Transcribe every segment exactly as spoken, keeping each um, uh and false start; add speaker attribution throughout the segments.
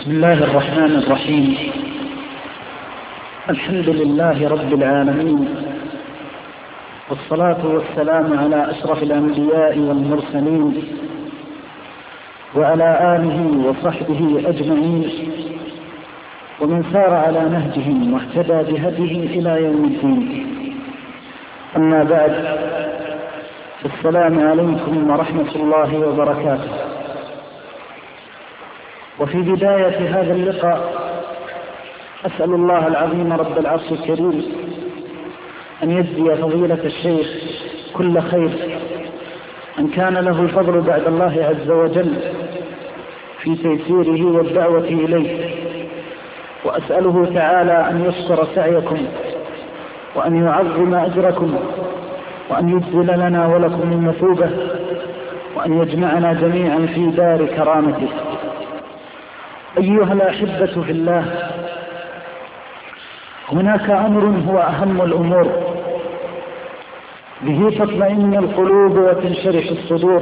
Speaker 1: بسم الله الرحمن الرحيم. الحمد لله رب العالمين، والصلاة والسلام على أشرف الأنبياء والمرسلين وعلى آله وصحبه أجمعين ومن سار على نهجهم واهتدى بهديهم إلى يوم الدين. أما بعد، السلام عليكم ورحمة الله وبركاته. وفي بداية هذا اللقاء أسأل الله العظيم رب العرش الكريم أن يجزي فضيلة الشيخ كل خير، أن كان له الفضل بعد الله عز وجل في تيسيره والدعوة إليه، وأسأله تعالى أن يشكر سعيكم وأن يعظم أجركم وأن يجزل لنا ولكم من مثوبة، وأن يجمعنا جميعا في دار كرامته. أيها الأحبة في الله، هناك أمر هو أهم الأمور، به تطمئن القلوب وتنشرح الصدور،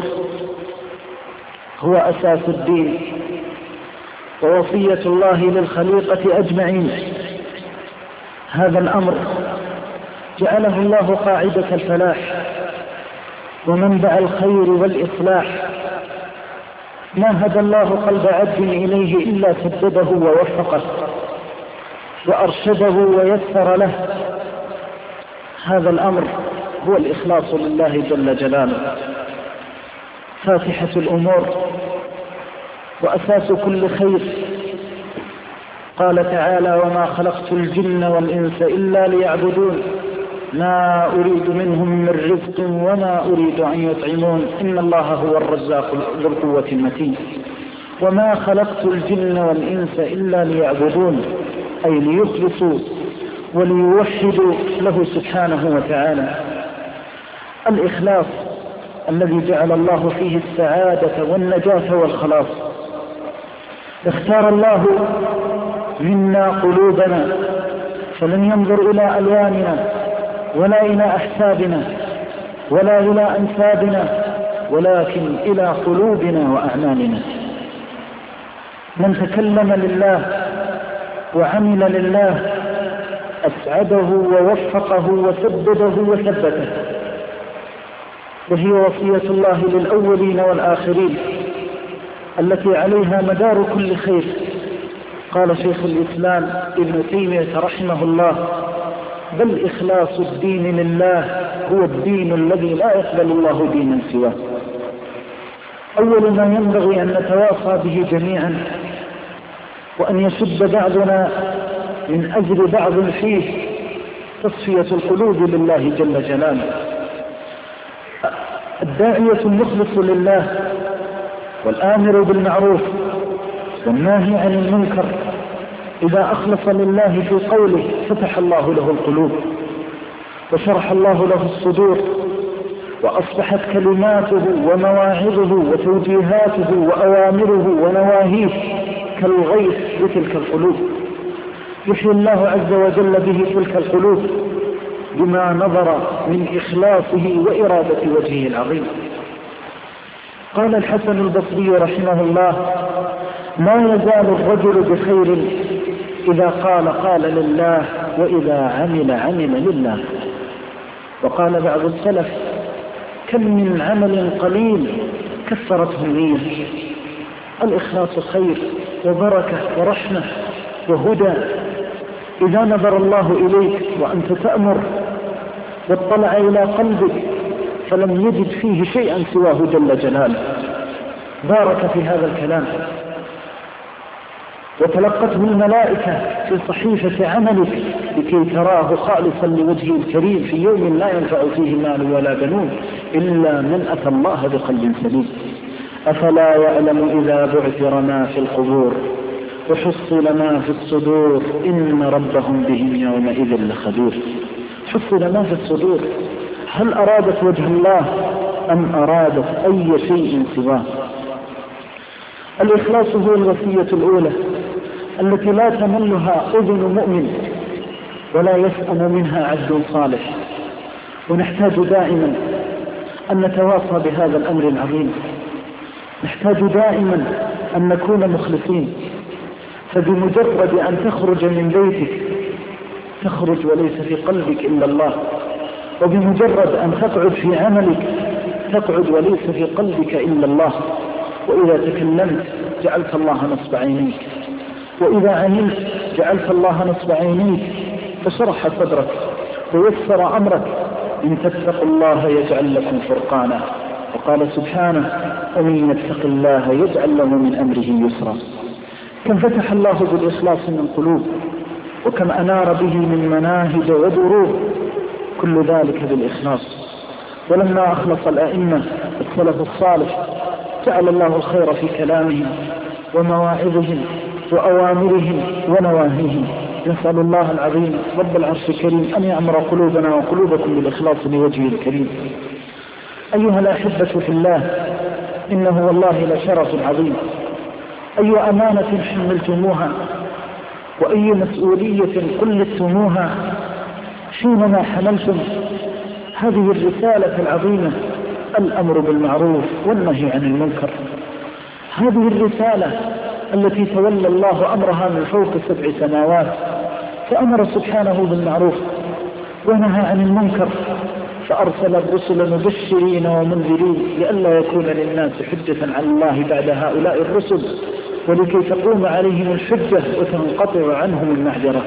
Speaker 1: هو أساس الدين ووصية الله للخليقة أجمعين. هذا الأمر جعله الله قاعدة الفلاح ومنبع الخير والإصلاح. ما هدى الله قلب عبد إليه إلا سدده ووفقه وأرشده ويسر له. هذا الأمر هو الإخلاص لله جل جلاله، فاتحة الأمور وأساس كل خير. قال تعالى: وما خلقت الجن والإنس إلا ليعبدون ما أريد منهم من رزق وما أريد أن يطعمون إن الله هو الرزاق ذو القوة المتين. وما خلقت الجن والإنس إلا ليعبدون، أي ليخلصوا وليوحدوا له سبحانه وتعالى. الإخلاص الذي جعل الله فيه السعادة والنجاة والخلاص. اختار الله منا قلوبنا، فلم ينظر إلى ألواننا ولا إلى أحسابنا ولا إلى أنسابنا، ولكن إلى قلوبنا وأعمالنا. من تكلم لله وعمل لله أسعده ووفقه وسدده وثبته، وهي وصية الله للأولين والآخرين التي عليها مدار كل خير. قال شيخ الإسلام ابن تيمية رحمه الله: بل إخلاص الدين لله هو الدين الذي لا يقبل الله دينا سواه. أول ما ينبغي أن نتواصى به جميعا، وأن يشد بعضنا من أجل بعض فيه، تصفية القلوب لله جل جلاله. الداعية المخلص لله والآمر بالمعروف والناهي عن المنكر إذا أخلص لله في قوله فتح الله له القلوب وشرح الله له الصدور، وأصبحت كلماته ومواعظه وتوجيهاته وأوامره ونواهيه كالغيث بتلك القلوب. يحيي الله عز وجل به تلك القلوب بما نظر من إخلاصه وإرادة وجهه العظيم. قال الحسن البصري رحمه الله: ما يزال الرجل بخير إذا قال قال لله، وإذا عمل عمل لله. وقال بعض السلف: كم من عمل قليل كثرته النية. الإخلاص خير وبركة ورحمة وهدى. إذا نظر الله إليك وأنت تأمر واطلع إلى قلبك فلم يجد فيه شيئا سواه جل جلاله، بارك في هذا الكلام وتلقته الملائكة في صحيفة عملك لكي تراه خالصا لوجهه الكريم في يوم لا ينفع فيه مال ولا بنون إلا من أتى الله بقلب سليم. أفلا يعلم إذا بعثر ما في القبور وحصل ما في الصدور إن ربهم بهم يومئذ لخبير. حصل ما في الصدور، هل أرادت وجه الله أم أرادت أي شيء سواه؟ الإخلاص هو الوصية الأولى التي لا تملها أذن مؤمن ولا يسأم منها عبد صالح. ونحتاج دائما أن نتواصى بهذا الأمر العظيم. نحتاج دائما أن نكون مخلصين، فبمجرد أن تخرج من بيتك تخرج وليس في قلبك إلا الله، وبمجرد أن تقعد في عملك تقعد وليس في قلبك إلا الله، وإذا تكلمت جعلت الله نصب عينيك، وإذا عملت جعلت الله نصب عينيك، فشرح صدرك ويسر أمرك. إن تتقوا الله يجعل لكم فرقانا، وقال سبحانه ومن يتق الله يجعل له من أمره يسرا. كم فتح الله بالإخلاص من قلوب، وكم أنار به من مناهج ودروب، كل ذلك بالإخلاص. ولما أخلص الأئمة السلف الصالح جعل الله الخير في كلامهم ومواعظهم وأوامرهم ونواهيهم. نسأل الله العظيم رب العرش الكريم أن يعمر قلوبنا وقلوبكم بالإخلاص لوجهه الكريم. أيها الأحبة في الله، إنه والله لشرف عظيم. أي أمانة حملتموها وأي مسؤولية قلتموها حينما حملتم هذه الرسالة العظيمة، الأمر بالمعروف والنهي عن المنكر. هذه الرسالة التي تولى الله أمرها من فوق سبع سماوات، فأمر سبحانه بالمعروف ونهى عن المنكر، فأرسل الرسل مبشرين ومنذرين لئلا يكون للناس حجة على الله بعد هؤلاء الرسل، ولكي تقوم عليهم الحجة وتنقطع عنهم المعذرة.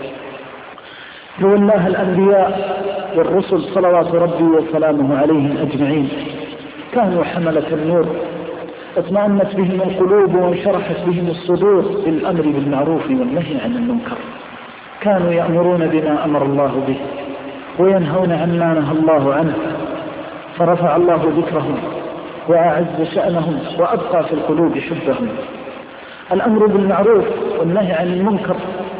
Speaker 1: تولاها الأنبياء والرسل صلوات ربي وسلامه عليهم أجمعين، كانوا حملة النور، اطمأنت بهم القلوب وانشرحت بهم الصدور بالأمر بالمعروف والنهي عن المنكر. كانوا يأمرون بما أمر الله به وينهون عما نهى الله عنه، فرفع الله ذكرهم وأعز شأنهم وأبقى في القلوب حبهم. الأمر بالمعروف والنهي عن المنكر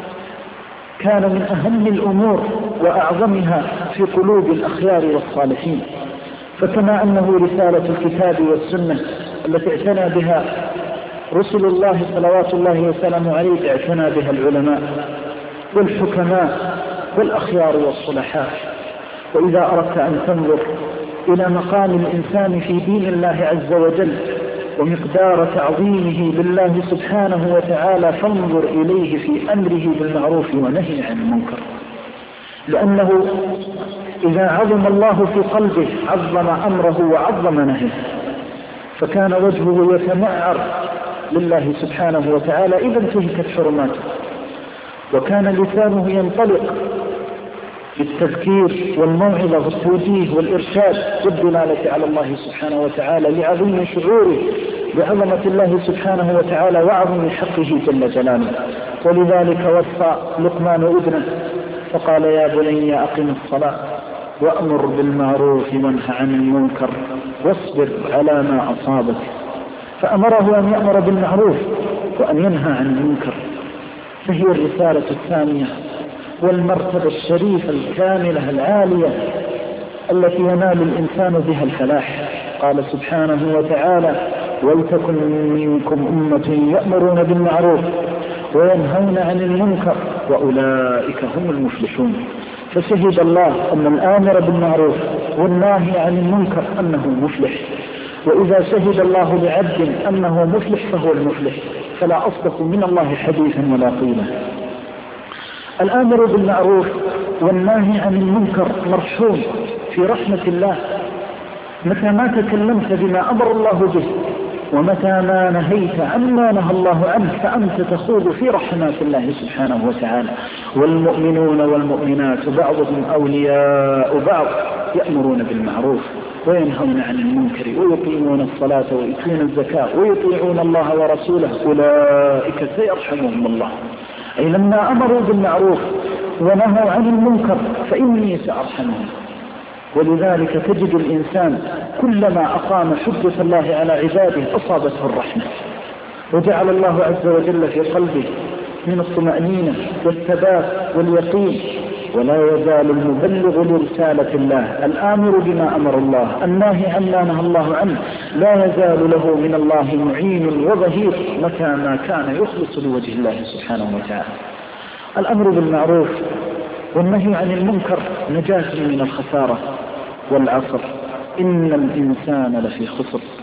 Speaker 1: كان من أهم الأمور وأعظمها في قلوب الأخيار والصالحين، فكما أنه رسالة الكتاب والسنة التي اعتنى بها رسل الله صلوات الله وسلامه عليه، اعتنى بها العلماء والحكماء والأخيار والصلحاء. وإذا أردت أن تنظر إلى مقام الإنسان في دين الله عز وجل ومقدار تعظيمه لله سبحانه وتعالى، فانظر إليه في أمره بالمعروف ونهي عن المنكر، لأنه إذا عظم الله في قلبه عظم أمره وعظم نهيه، فكان وجهه يتمعر لله سبحانه وتعالى إذا انتهكت حرماته، وكان لسانه ينطلق بالتذكير والموعظة والتوجيه والإرشاد والدلالة على الله سبحانه وتعالى لعظيم شعوره بعظمة الله سبحانه وتعالى وعظم حقه جل جلاله. ولذلك وصى لقمان ابنه فقال يا بني أقم الصلاة وأمر بالمعروف وانه عن المنكر واصبر على ما أصابك. فأمره أن يأمر بالمعروف وأن ينهى عن المنكر، فهي الرسالة الثانية والمرتبة الشريفة الكاملة العالية التي ينال الإنسان بها الفلاح. قال سبحانه وتعالى ولتكن منكم أمة يأمرون بالمعروف وينهون عن المنكر وأولئك هم المفلحون. فشهد الله أن الآمر بالمعروف والناهي عن المنكر أنه مفلح، وإذا شهد الله لعبد أنه مفلح فهو المفلح، فلا أصدق من الله حديثا ولا قيلا. الآمر بالمعروف والناهي عن المنكر مرحوم في رحمة الله. متى ما تكلمت بما أمر الله به ومتى ما نهيت عما نهى الله عنه فأنت تخوض في رحمات الله سبحانه وتعالى. والمؤمنون والمؤمنات بعضهم أولياء بعض يأمرون بالمعروف وينهون عن المنكر ويقيمون الصلاة ويؤتون الزكاة ويطيعون الله ورسوله أولئك سيرحمهم الله. أي لما أمروا بالمعروف ونهوا عن المنكر فإني سأرحمهم. ولذلك تجد الإنسان كلما أقام حجة الله على عباده أصابته الرحمة، وجعل الله عز وجل في قلبه من الطمأنينة والثبات واليقين. ولا يزال المبلغ لرسالة الله الآمر بما أمر الله الناهي عما نهى الله عنه لا يزال له من الله معين وظهير متى ما كان يخلص لوجه الله سبحانه وتعالى. الأمر بالمعروف والنهي عن المنكر نجاة من الخسارة والعصر. إن الإنسان لفي خسر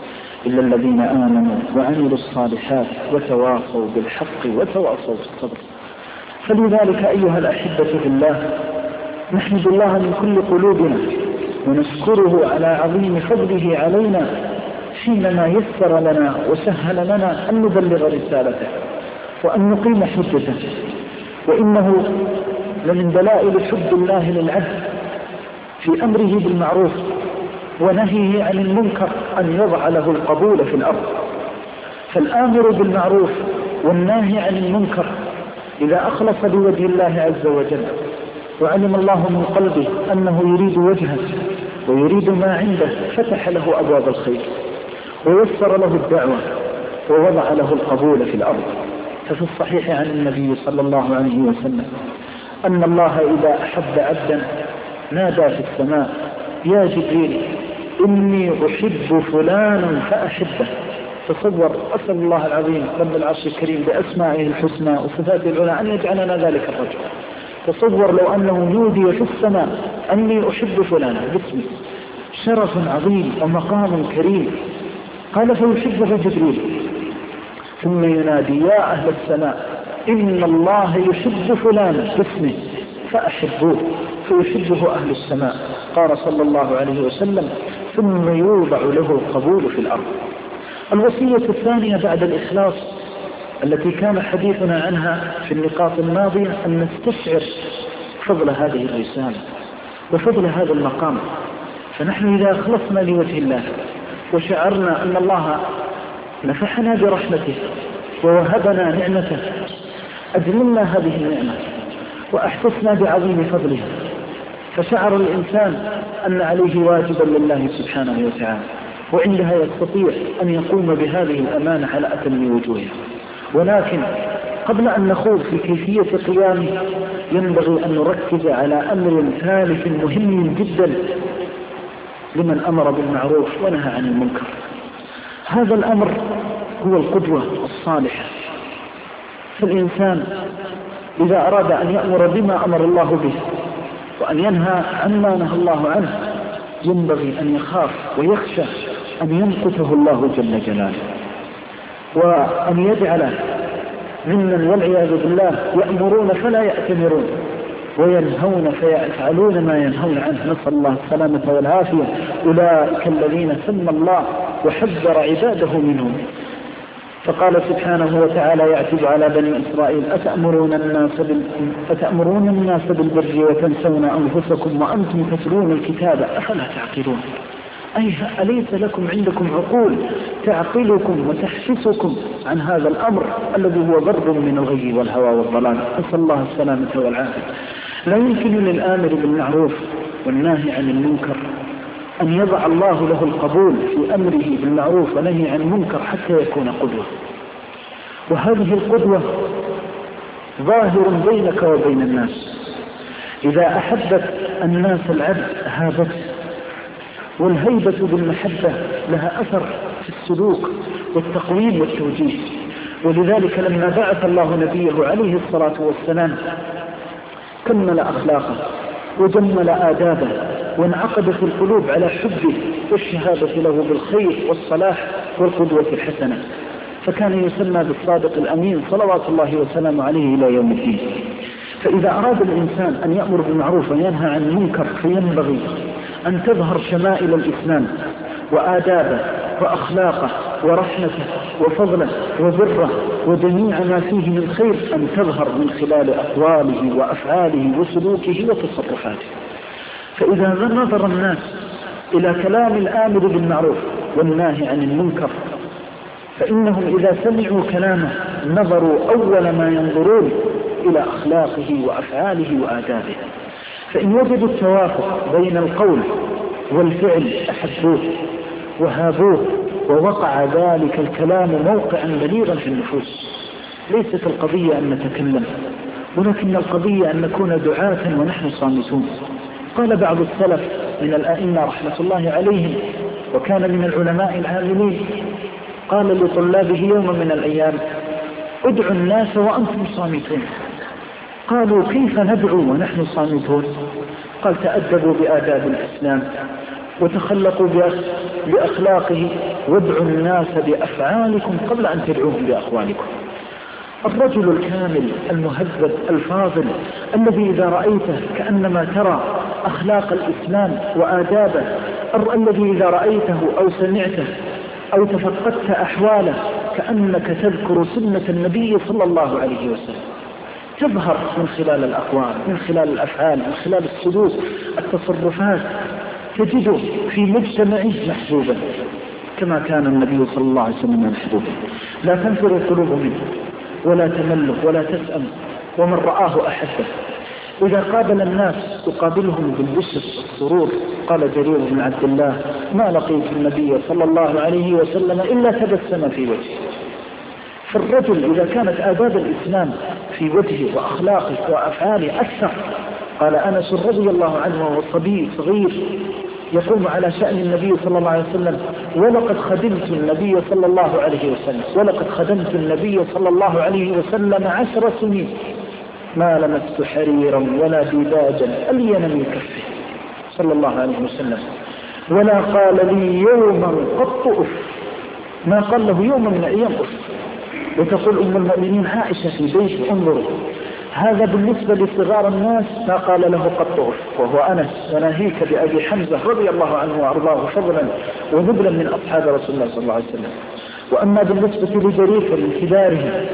Speaker 1: إلا الذين آمنوا وعملوا الصالحات وتواصوا بالحق وتواصوا بالصبر. فلذلك أيها الأحبة في الله، نحمد الله من كل قلوبنا ونشكره على عظيم فضله علينا حينما يسر لنا وسهل لنا أن نبلغ رسالته وأن نقيم حجته. وإنه لمن دلائل حب الله للعبد في أمره بالمعروف ونهيه عن المنكر أن يضع له القبول في الأرض. فالآمر بالمعروف والناهي عن المنكر إذا أخلص بوجه الله عز وجل وعلم الله من قلبه أنه يريد وجهه ويريد ما عنده، فتح له أبواب الخير ويسر له الدعوة ووضع له القبول في الأرض. ففي الصحيح عن النبي صلى الله عليه وسلم أن الله إذا أحب عبدا نادى في السماء: يا جبريل إني أحب فلانا فأحبه. تصور، أسأل الله العظيم رب العرش الكريم بأسمائه الحسنى وصفاته العلى أن يجعلنا ذلك الرجل. تصور لو أنه نودي في السماء أني أحب فلانا باسمي، شرف عظيم ومقام كريم. قال فيحبه جبريل، ثم ينادي: يا أهل السماء إن الله يحب فلانا باسمه فأحبوه، فيحبه أهل السماء. قال صلى الله عليه وسلم: ثم يوضع له القبول في الأرض. الوصية الثانية بعد الإخلاص التي كان حديثنا عنها في النقاط الماضية أن نستشعر فضل هذه الرسالة وفضل هذا المقام. فنحن إذا أخلصنا لوجه الله وشعرنا أن الله نفحنا برحمته ووهبنا نعمته، أجملنا هذه النعمة وأحسسنا بعظيم فضله، فشعر الإنسان أن عليه واجبا لله سبحانه وتعالى، وعندها يستطيع أن يقوم بهذه الأمانة على أتم وجوهها. ولكن قبل أن نخوض في كيفية قيامه ينبغي أن نركز على أمر ثالث مهم جدا لمن أمر بالمعروف ونهى عن المنكر. هذا الأمر هو القدوة الصالحة. فالإنسان إذا أراد أن يأمر بما أمر الله به وأن ينهى عما نهى الله عنه ينبغي أن يخاف ويخشى أن يمقته الله جل جلاله، وأن يجعل ممن والعياذ بالله يأمرون فلا يأتمرون وينهون فيفعلون ما ينهون عنه، نسأل الله السلامة والعافية. أولئك الذين سمى الله وحذر عباده منهم. فقال سبحانه وتعالى يعتب على بني إسرائيل: أتأمرون الناس, بال... أتأمرون الناس بالبر وتنسون أنفسكم وأنتم تتلون الكتاب أفلا تعقلون. أي أليس لكم عندكم عقول تعقلكم وتحسسكم عن هذا الأمر الذي هو ضرب من الغي والهوى والضلال، نسأل الله السلامة والعافية. لا يمكن للآمر بالمعروف والناهي عن المنكر أن يضع الله له القبول في أمره بالمعروف ونهي عن المنكر حتى يكون قدوة. وهذه القدوة ظاهر بينك وبين الناس. إذا أحبت الناس العبد هابت، والهيبة بالمحبة لها أثر في السلوك والتقويم والتوجيه. ولذلك لما بعث الله نبيه عليه الصلاة والسلام كمل أخلاقه وجمل آدابه وانعقد في القلوب على حبه والشهادة له بالخير والصلاح والقدوة الحسنة، فكان يسمى بالصادق الأمين صلوات الله وسلامه عليه إلى يوم الدين. فإذا أراد الإنسان أن يأمر بالمعروف وينهى عن المنكر فينبغي أن تظهر شمائل الإسلام وآدابه وأخلاقه ورحمته وفضله وبره وجميع ما فيه من خير أن تظهر من خلال أقواله وأفعاله وسلوكه وتصرفاته. فإذا نظر الناس إلى كلام الآمر بالمعروف والناهي عن المنكر فإنهم إذا سمعوا كلامه نظروا أول ما ينظرون إلى أخلاقه وأفعاله وآدابه. فإن وجدوا التوافق بين القول والفعل أحبوه وهابوه ووقع ذلك الكلام موقعا بليغا في النفوس. ليست القضية أن نتكلم، ولكن القضية أن نكون دعاة ونحن صامتون. قال بعض السلف من الآئمة رحمة الله عليهم وكان من العلماء العاملين، قال لطلابه يوم من الأيام: ادعوا الناس وأنتم صامتون. قالوا: كيف ندعو ونحن صامتون؟ قال: تأدبوا بآداب الإسلام وتخلقوا بأخلاقه وادعوا الناس بأفعالكم قبل أن تدعوهم بأقوالكم. الرجل الكامل المهذب الفاضل الذي إذا رأيته كأنما ترى أخلاق الإسلام وآدابه، الذي إذا رأيته أو سمعته أو تفقدت أحواله كأنك تذكر سنة النبي صلى الله عليه وسلم، تظهر من خلال الأقوال، من خلال الأفعال، من خلال السلوك، التصرفات، تجده في مجتمعه محبوبا كما كان النبي صلى الله عليه وسلم محبوبا. لا تنفر القلوب منه ولا تمله ولا تسأم، ومن رآه أحبه. إذا قابل الناس يقابلهم بالبشر والسرور. قال جرير بن عبد الله: ما لقيت النبي صلى الله عليه وسلم إلا تبسم في وجهه. فالرجل إذا كانت آداب الإسلام في وجهه وأخلاقه وأفعاله أكثر. قال أنس رضي الله عنه وهو صبي صغير يقوم على شأن النبي صلى الله عليه وسلم: ولقد خدمت النبي صلى الله عليه وسلم ولقد خدمت النبي صلى الله عليه وسلم عشر سنين ما لمست حريرا ولا ديباجا ألين من كفه صلى الله عليه وسلم، ولا قال لي يوما قط أف، ما قال له يوم من أيام أف. وتقول أم المؤمنين عائشة في بيت: انظروا، هذا بالنسبة لصغار الناس ما قال له قط أف، وهو أنس، وناهيك بأبي حمزة رضي الله عنه وأرضاه فضلا ونبلا من أصحاب رسول الله صلى الله عليه وسلم. وأما بالنسبة لجرير من كباره،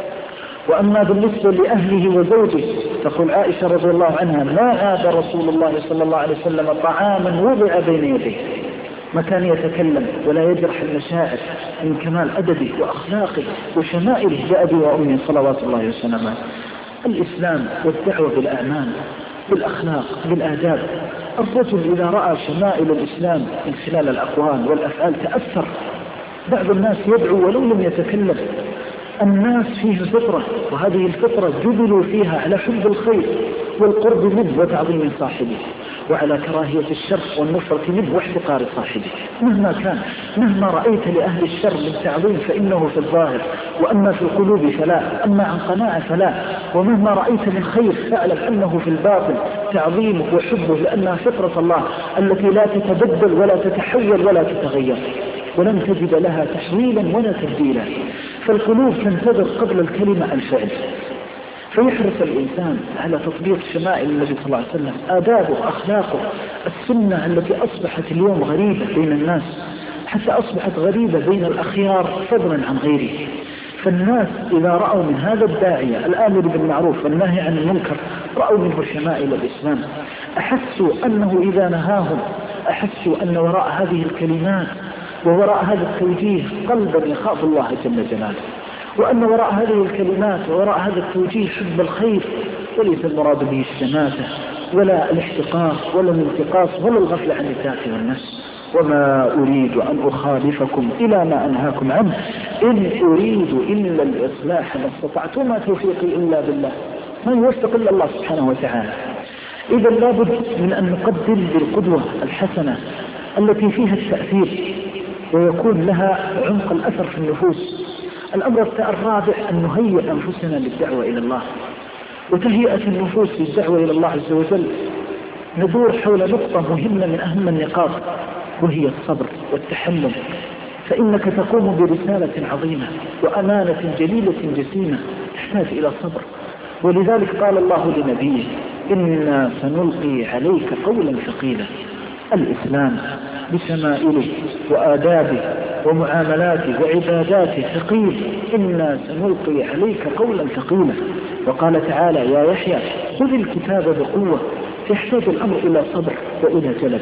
Speaker 1: وأما بالنسبة لأهله وزوجه، تقول عائشة رضي الله عنها: ما عاد رسول الله صلى الله عليه وسلم طعاما وضع بين يديه، ما كان يتكلم ولا يجرح المشاعر من كمال أدبه وأخلاقه وشمائله بأبي وأمي صلوات الله وسلامه. الإسلام والدعوة بالأعمال بالأخلاق بالآداب. الرجل إذا رأى شمائل الإسلام من خلال الأقوال والأفعال تأثر. بعض الناس يدعو ولو لم يتكلم. الناس فيه فطرة، وهذه الفطرة جبلوا فيها على حب الخير والقرب منه وتعظيم صاحبه، وعلى كراهية الشر والنفرة منه واحتقار صاحبه مهما كان. مهما رأيت لأهل الشر من تعظيم فإنه في الظاهر، وأما في القلوب فلا، أما عن قناعة فلا. ومهما رأيت من خير فاعلم أنه في الباطل تعظيمه وحبه، لأنها فطرة الله التي لا تتبدل ولا تتحول ولا تتغير، ولن تجد لها تحويلا ولا تبديلا. فالقلوب تنتظر قبل الكلمة الفعل. فيحرص الإنسان على تطبيق شمائل النبي صلى الله عليه وسلم، آدابه أخلاقه، السنة التي أصبحت اليوم غريبة بين الناس، حتى أصبحت غريبة بين الأخيار فضلا عن غيره. فالناس إذا رأوا من هذا الداعية الآمر بالمعروف والنهي عن المنكر رأوا منه شمائل الإسلام، أحسوا أنه إذا نهاهم، أحسوا أن وراء هذه الكلمات ووراء هذا التوجيه قلبا يخاف الله جل جلاله، وأن وراء هذه الكلمات ووراء هذا التوجيه حب الخير، وليس المراد به الشماتة ولا الاحتقار ولا الانتقاص ولا الغفلة عن الذات والنفس. وما أريد أن أخالفكم إلى ما أنهاكم عنه إن أريد إلا الإصلاح ما استطعت وما توفيقي إلا بالله، ما يوفق إلا الله سبحانه وتعالى. إذا لابد من أن نقدم بالقدوة الحسنة التي فيها التأثير ويكون لها عمق الأثر في النفوس. الأمر الرابع أن نهيئ أنفسنا للدعوة إلى الله. وتهيئة النفوس للدعوة إلى الله عز وجل ندور حول نقطة مهمة من أهم النقاط، وهي الصبر والتحمل. فإنك تقوم برسالة عظيمة وأمانة جليلة جسيمة تحتاج إلى صبر. ولذلك قال الله لنبيه: إنا سنلقي عليك قولا ثقيلا. الإسلام بشمائله وآدابه ومعاملاته وعباداته ثقيل. إنا سنلقي عليك قولا ثقيلا. وقال تعالى: يا يحيى خذ الكتاب بقوة. يحتاج الأمر إلى صبر وإلى جلد.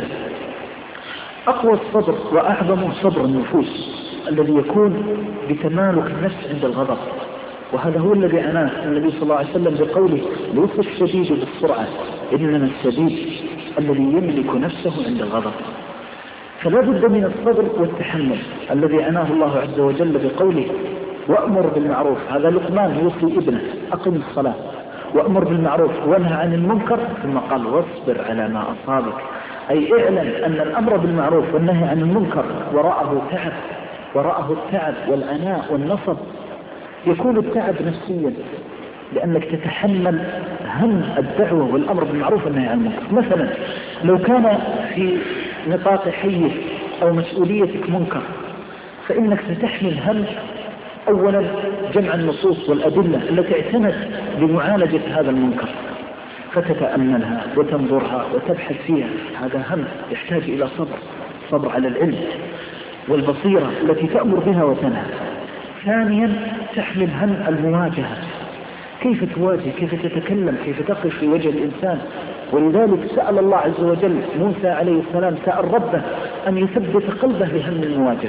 Speaker 1: أقوى الصبر وأعظمه صبر النفوس الذي يكون بتمالك النفس عند الغضب، وهذا هو الذي عناه النبي صلى الله عليه وسلم بقوله: ليس الشديد بالسرعة إنما الشديد الذي يملك نفسه عند الغضب. فلا بد من الصبر والتحمل الذي عناه الله عز وجل بقوله: وأمر بالمعروف. هذا لقمان يوصي ابنه: أقم الصلاة وأمر بالمعروف وانهى عن المنكر، ثم قال: واصبر على ما أصابك. أي اعلم أن الأمر بالمعروف والنهي عن المنكر وراءه تعب، وراءه التعب والعناء والنصب. يكون التعب نفسيا لأنك تتحمل هم الدعوة والأمر بالمعروف والنهي عن المنكر. مثلا لو كان في نطاق حيز أو مسؤوليتك منكر، فإنك ستحمل هم أولا جمع النصوص والأدلة التي اعتنت بمعالجة هذا المنكر، فتتأملها وتنظرها وتبحث فيها. هذا هم يحتاج إلى صبر، صبر على العلم والبصيرة التي تأمر بها وتنهى. ثانيا تحمل هم المواجهة، كيف تواجه، كيف تتكلم، كيف تقف في وجه الإنسان. ولذلك سأل الله عز وجل موسى عليه السلام، سأل ربه أن يثبت قلبه لهم المواجهة.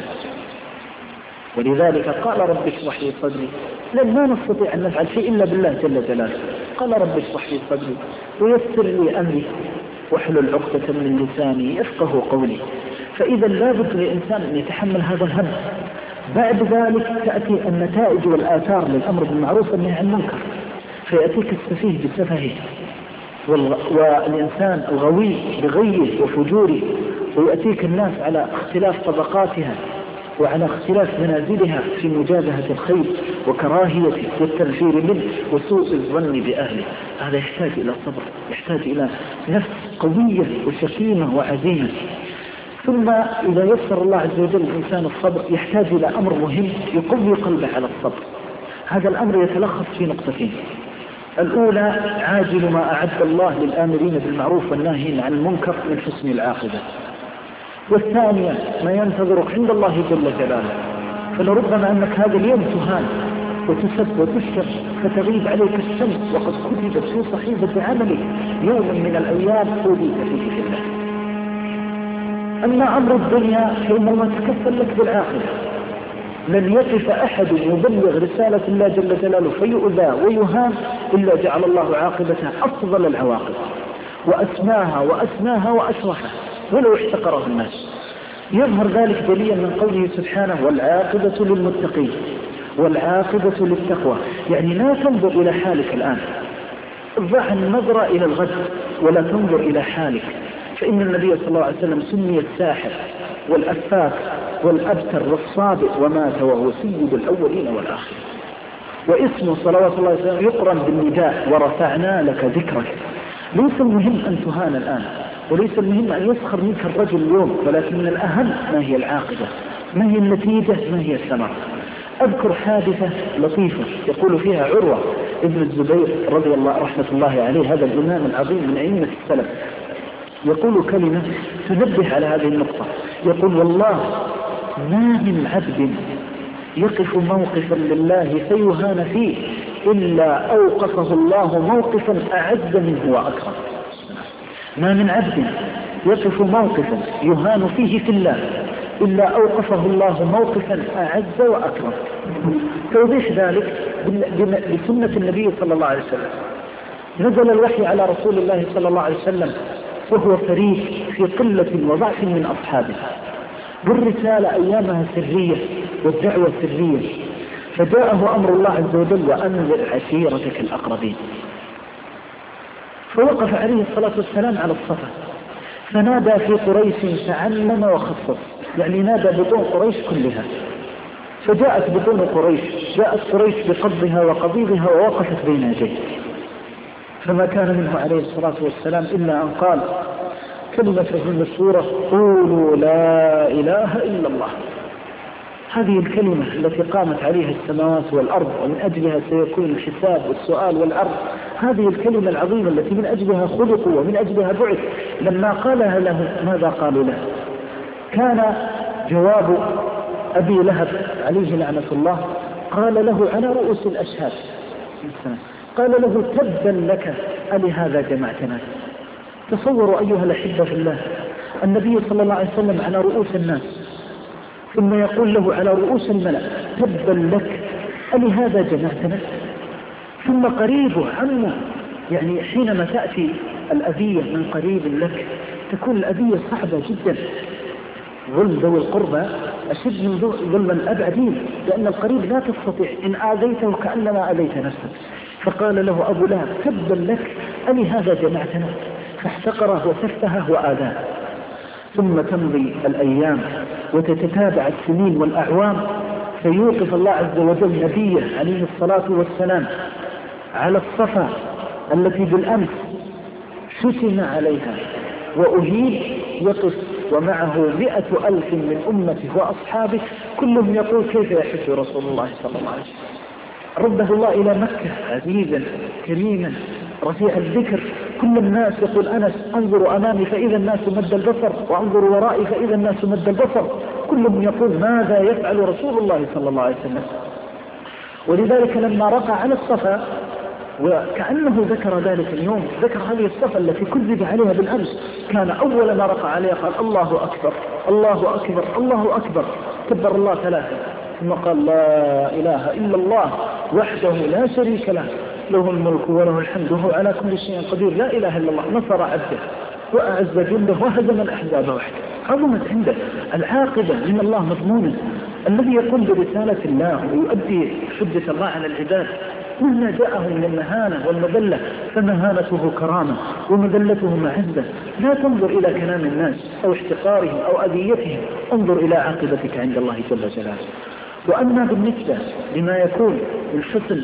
Speaker 1: ولذلك قال رب اشرح لي صدري، لأن ما نستطيع أن نفعل شيء إلا بالله جل جلاله. قال رب اشرح لي صدري ويسر لي أمري واحلل عقدة من لساني يفقه قولي. فإذا لابد للإنسان أن يتحمل هذا الهم. بعد ذلك تأتي النتائج والآثار للأمر بالمعروف والنهي عن المنكر، فيأتيك السفيه بسفهه والإنسان الغوي بغيه وفجوره، ويأتيك الناس على اختلاف طبقاتها وعلى اختلاف منازلها في مجابهة الخير وكراهيته والتنفير منه وسوء الظن بأهله. هذا يحتاج إلى صبر، يحتاج إلى نفس قوية وشكيمة وعزيمة. ثم إذا يسر الله عز وجل الإنسان الصبر يحتاج إلى أمر مهم يقوي قلبه على الصبر. هذا الأمر يتلخص في نقطتين: الأولى عاجل ما أعد الله للآمرين بالمعروف والناهين عن المنكر من حسن العاقبة، والثانية ما ينتظرك عند الله جل جلاله. فلربما أنك هذا اليوم تهان وتسب وتشكر فتغيب عليك الشمس وقد كتبت في صحيفة عملك يوم من الأيام أوديت فيه في الله. أما أمر الدنيا فإن الله تكفل لك بالعاقبة. لن يقف أحد يبلغ رسالة الله جل جلاله فيؤذى ويهان إلا جعل الله عاقبته أفضل العواقب وأسماها وأسماها وأشرفها ولو احتقره الناس. يظهر ذلك جليا من قوله سبحانه: والعاقبة للمتقين والعاقبة للتقوى. يعني لا تنظر إلى حالك الآن، ضع النظر إلى الغد ولا تنظر إلى حالك. فإن النبي صلى الله عليه وسلم سمي الساحر والأفاك والأبتر والصابئ ومات وهو سيد الأولين والآخرين. واسمه صلوات الله عليه وسلم يقرن بالنداء: ورفعنا لك ذكرك. ليس المهم أن تهان الآن، وليس المهم أن يسخر منك الرجل اليوم، ولكن من الأهم ما هي العاقبة، ما هي النتيجة، ما هي الثمرة. أذكر حادثة لطيفة يقول فيها عروة ابن الزبير رضي الله رحمة الله عليه، هذا الإمام العظيم من أئمة السلف، يقول كلمة تنبه على هذه النقطة. يقول: والله ما من عبد يقف موقفا لله فيهان فيه إلا أوقفه الله موقفا أعز منه وأكرم. ما من عبد يقف موقفا يهان فيه في الله إلا أوقفه الله موقفا أعز وأكرم. توضيح ذلك بسنة النبي صلى الله عليه وسلم. نزل الوحي على رسول الله صلى الله عليه وسلم وهو فريق في قلة وضعف من أصحابه، والرسالة أيامها سرية والدعوة سرية، فجاءه أمر الله عز وجل: وأنذر عشيرتك الأقربين. فوقف عليه الصلاة والسلام على الصفا فنادى في قريش تعلم وخصص، يعني نادى بطون قريش كلها. فجاءت بطون قريش، جاءت قريش بقبضها وقضيبها ووقفت بين يديه، فما كان منه عليه الصلاة والسلام إلا أن قال كلمة المشهورة: قولوا لا إله إلا الله. هذه الكلمة التي قامت عليها السماوات والأرض ومن أجلها سيكون الحساب والسؤال والعرض، هذه الكلمة العظيمة التي من أجلها خلقوا ومن أجلها بعث، لما قالها له ماذا قالوا له؟ كان جواب أبي لهب عليه لعنة الله قال له على رؤوس الأشهاد، قال له: تبا لك ألهذا جمعتنا. تصوروا أيها الأحبة في الله، النبي صلى الله عليه وسلم على رؤوس الناس، ثم يقول له على رؤوس الملأ: تبا لك ألهذا جمعتنا. ثم قريبه عمه، يعني حينما تأتي الأذية من قريب لك تكون الأذية صعبة جدا. ظلم ذوي القربى أشد من ظلم الأبعدين، لأن القريب لا تستطيع، إن آذيته كأنما آذيت نفسك. فقال له أبو لهب: تبا لك ألهذا جمعتنا. فاحتقره وسفهه وآذاه. ثم تمضي الأيام وتتتابع السنين والأعوام، فيوقف الله عز وجل نبيه عليه الصلاة والسلام على الصفا التي بالأمس شتم عليها وأهيل، يقف ومعه مئة ألف من أمته وأصحابه كلهم يقول كيف يحج رسول الله صلى الله عليه وسلم. رده الله إلى مكة عزيزا كريما رفيع الذكر. كل الناس يقول أنس أنظر أمامي فإذا الناس مد البصر، وأنظر ورائي فإذا الناس مد البصر. كلهم يقول ماذا يفعل رسول الله صلى الله عليه وسلم. ولذلك لما رقى على الصفا وكأنه ذكر ذلك اليوم، ذكر هذه الصفا التي كذب عليها بالأمس، كان أول ما رقى عليها قال الله أكبر الله أكبر الله أكبر، كبر الله ثلاثة، ثم قال لا إله إلا الله وحده لا شريك له له الملك وله الحمد وهو على كل شيء قدير، لا إله إلا الله، نصر عبده وأعز جنده وهزم الأحزاب وحده. عظمت عنده العاقبة من الله مضمونة. الذي يقوم برسالة الله ويؤدي حجة الله على العباد مهما جاءه من المهانة والمذلة فمهانته كرامة ومذلته معزة. لا تنظر إلى كلام الناس أو احتقارهم أو أذيتهم، انظر إلى عاقبتك عند الله جل جلاله. وأما بالنسبة لما يكون الحسن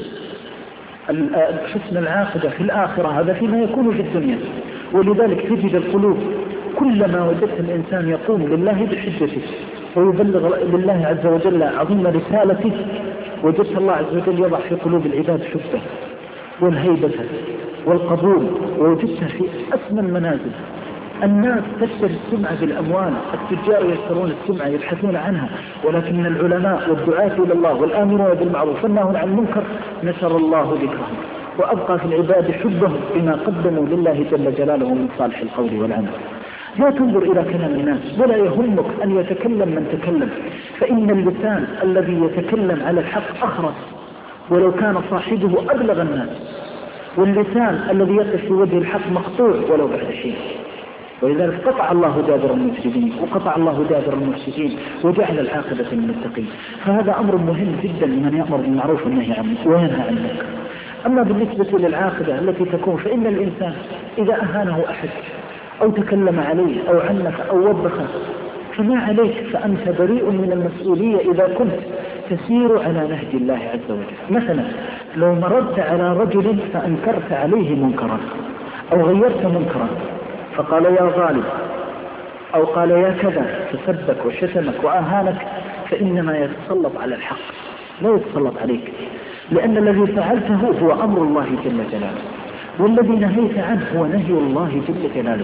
Speaker 1: حسن العاقبة في الآخرة هذا فيما يكون في الدنيا. ولذلك تجد القلوب كلما وجدت الإنسان يقوم لله بحجته ويبلغ لله عز وجل عظيم رسالته، وجدت الله عز وجل يضع في قلوب العباد حبه والهيبة والقبول، ووجدتها في أسمى المنازل. الناس تشتري السمعة بالأموال، التجار يشترون السمعة يبحثون عنها، ولكن العلماء والدعاة إلى الله والآمرون بالمعروف والناهون عن المنكر نشر الله ذكرهم وأبقى في العباد حبهم بما قدموا لله جل جلاله من صالح القول والعمل. لا تنظر إلى كلام الناس، ولا يهمك أن يتكلم من تكلم، فإن اللسان الذي يتكلم على الحق أخرس ولو كان صاحبه أبلغ الناس، واللسان الذي يقف في وجه الحق مقطوع ولو بعد حين. ولذلك قطع الله دابر المفسدين وقطع الله دابر المفسدين وجعل العاقبة للمتقين. فهذا أمر مهم جدا لمن يأمر بالمعروف والنهي عنه وينهى عن المنكر. أما بالنسبة للعاقبة التي تكون، فإن الإنسان إذا أهانه أحد أو تكلم عليه أو عنف أو وبخه فما عليك، فأنت بريء من المسؤولية إذا كنت تسير على نهج الله عز وجل. مثلا لو مررت على رجل فأنكرت عليه منكرا أو غيرت منكرا فقال يا ظالم أو قال يا كذا فسبك وشتمك وأهانك، فإنما يتسلط على الحق لا يتسلط عليك، لأن الذي فعلته هو أمر الله جل جلاله، والذي نهيت عنه هو نهي الله جل جلاله.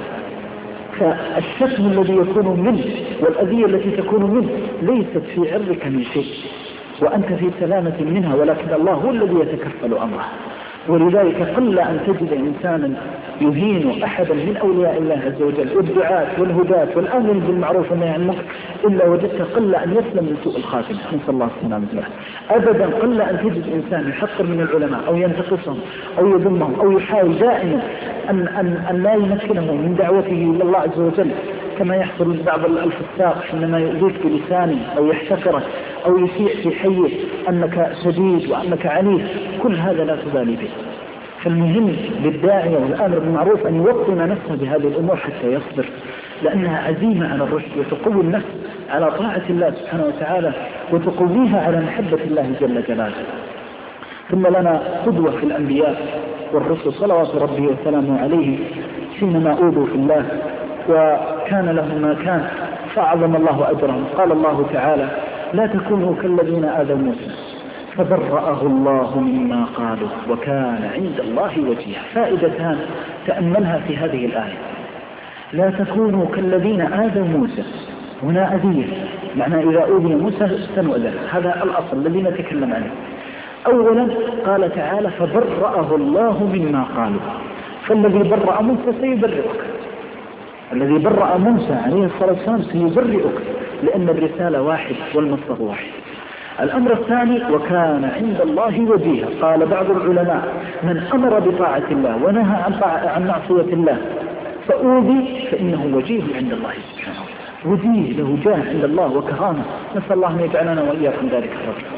Speaker 1: فالشتم الذي يكون منه والأذية التي تكون منه ليست في عرضك من شيء، وأنت في سلامة منها، ولكن الله هو الذي يتكفل أمره. ولذلك قل أن تجد إنسانا يهين أحدا من أولياء الله عز وجل والدعاة والهداة والآمر بالمعروف والنهي عن المنكر إلا وجدت قل أن يسلم من سوء الخاتمة، نسأل الله السلامة والعافية. أبدا قل أن تجد إنسان يحقر من العلماء أو ينتقصهم أو يذمهم أو يحاول دائما أن, أن, أن لا يمكنه من دعوته إلى الله عز وجل، كما يحصل لبعض الفساق حينما يؤذيك بلسانه أو يحتقرك أو يسيء في حيه أنك شديد وأنك عنيف. كل هذا لا تبالي به. فالمهم للداعية والآمر بالمعروف أن يوطن نفسه بهذه الأمور حتى يصبر، لأنها عزيمة على الرشد وتقوي النفس على طاعة الله سبحانه وتعالى وتقويها على محبة الله جل جلاله. ثم لنا قدوة في الأنبياء والرسل صلوات ربه وسلامه عليهم حينما أوذوا في الله وكان لهم ما كان فأعظم الله أجرهم. قال الله تعالى لا تكونوا كالذين آذوا موسى فبرأه الله مما قالوا وكان عند الله وجيها. فائدتان تأملها في هذه الآية. لا تكونوا كالذين آذوا موسى، هنا أذية، معنى إذا أوذي موسى سنؤذى، هذا الأصل الذي نتكلم عنه. أولا قال تعالى فبرأه الله مما قالوا، فالذي برأ موسى سيبرئك، الذي برأ موسى عليه الصلاة والسلام سيبرئك، لأن الرسالة واحد والمصدر واحد. الأمر الثاني وكان عند الله وجيها. قال بعض العلماء من أمر بطاعة الله ونهى عن, عن معصية الله فأوذي فإنه وجيه عند الله سبحانه، وجيه له جاه عند الله وكرامة. نسأل الله أن يجعلنا وإياكم ذلك الرجل.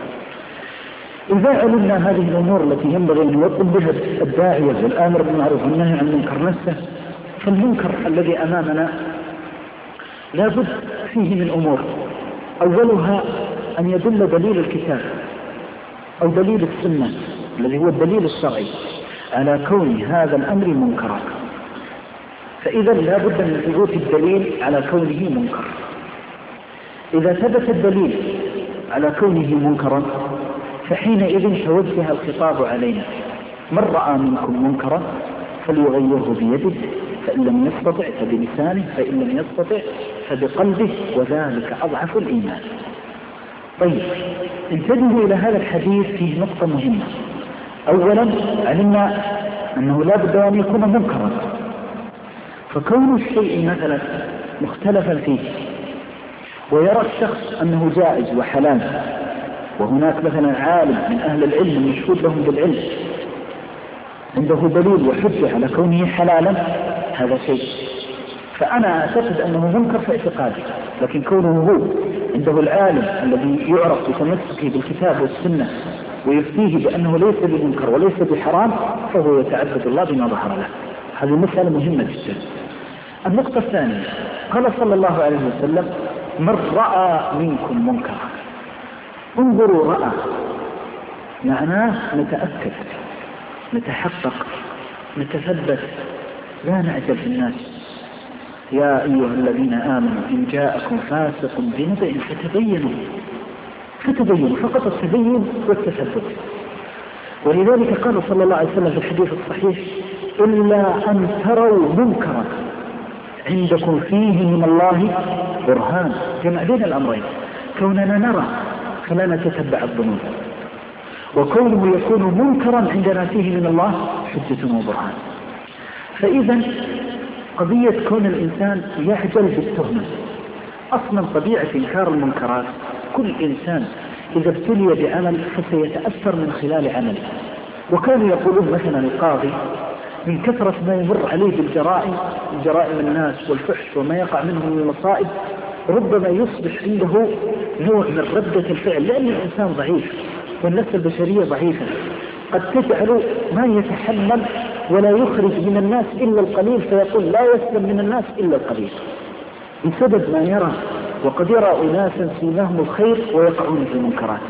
Speaker 1: إذا علمنا هذه الأمور التي ينبغي أن يوطن بها الداعية والآمر بالمعروف والنهي عن المنكر نفسه، فالمنكر الذي أمامنا لا بد فيه من أمور. أولها أن يدل دليل الكتاب أو دليل السنة الذي هو الدليل الشرعي على كون هذا الأمر منكرا. فإذا لا بد من ثبوت الدليل على كونه منكر. إذا ثبت الدليل على كونه منكرا فحينئذ توجه الخطاب علينا: من رأى منكم منكرا فليغيره بيده، فإن لم يستطع فبلسانه، فإن لم يستطع فبقلبه، وذلك أضعف الإيمان. طيب، انتبهوا إلى هذا الحديث فيه نقطة مهمة. أولا علمنا أنه لا بد أن يكون منكرا، فكون الشيء مثلا مختلفا فيه ويرى الشخص أنه جائز وحلال، وهناك مثلا عالم من أهل العلم مشهود لهم بالعلم عنده دليل وحجة على كونه حلالا، هذا شيء، فأنا أعتقد أنه منكر في اعتقادي، لكن كونه هو عنده العالم الذي يعرف بتمسكه بالكتاب والسنة ويفتيه بأنه ليس بمنكر وليس بحرام، فهو يتعبد الله بما ظهر له. هذه مسألة مهمة جدا. النقطة الثانية، قال صلى الله عليه وسلم: من رأى منكم منكرا. انظروا، رأى معناه نتأكد، نتحقق، نتثبت، لا نعجب بالناس. يا أيها الذين آمنوا إن جاءكم فاسق بنبأ فتبينوا، فتبينوا، فقط التبين والتثبت. ولذلك قال صلى الله عليه وسلم في الحديث الصحيح: إلا أن تروا منكرا عندكم فيه من الله برهان. جمع بين الأمرين، كوننا نرى فلا نتتبع الظنون، وكونه يكون منكرا عندنا فيه من الله حجة وبرهان. فإذا قضية كون الإنسان يعجل بالتهمة، أصلا طبيعة إنكار المنكرات، كل إنسان إذا ابتلي بعمل فسيتأثر من خلال عمله. وكانوا يقولون مثلا القاضي من كثرة ما يمر عليه بالجرائم، جرائم الناس والفحش وما يقع منهم من المصائب، ربما يصبح عنده نوع من ردة الفعل، لأن الإنسان ضعيف والنفس البشرية ضعيفة، قد تجعل ما يتحمل ولا يخرج من الناس إلا القليل، فيقول لا يسلم من الناس إلا القليل بسبب ما يرى، وقد يرى أناسا سيماهم الخير ويقعون في المنكرات.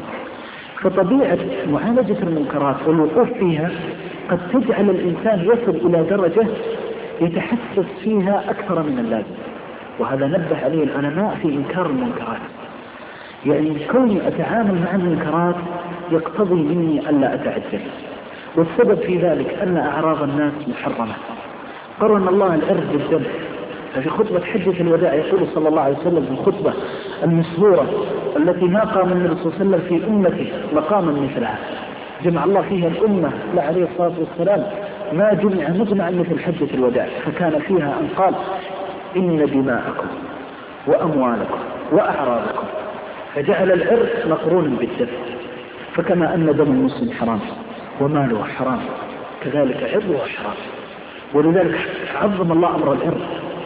Speaker 1: فطبيعة معالجة المنكرات والوقوف فيها قد تجعل الإنسان يصل إلى درجة يتحسس فيها أكثر من اللازم، وهذا نبه عليه العلماء في إنكار المنكرات. يعني كوني أتعامل مع المنكرات يقتضي مني ألا أتعجل، والسبب في ذلك أن أعراض الناس محرمة. قرن الله العرض بالدم، ففي خطبة حجة الوداع يقول صلى الله عليه وسلم في الخطبة المشهورة التي ما قام النبي صلى الله عليه وسلم في أمته مقاما مثلها، جمع الله فيها الأمة لا عليه الصلاة والسلام ما جمع مجمع مثل حجة الوداع، فكان فيها أن قال: إن دماءكم وأموالكم وأعراضكم، فجعل العرض مقرونا بالدم، فكما أن دم المسلم حرام وماله حرام كذلك عرضه حرام. ولذلك عظم الله أمر العرض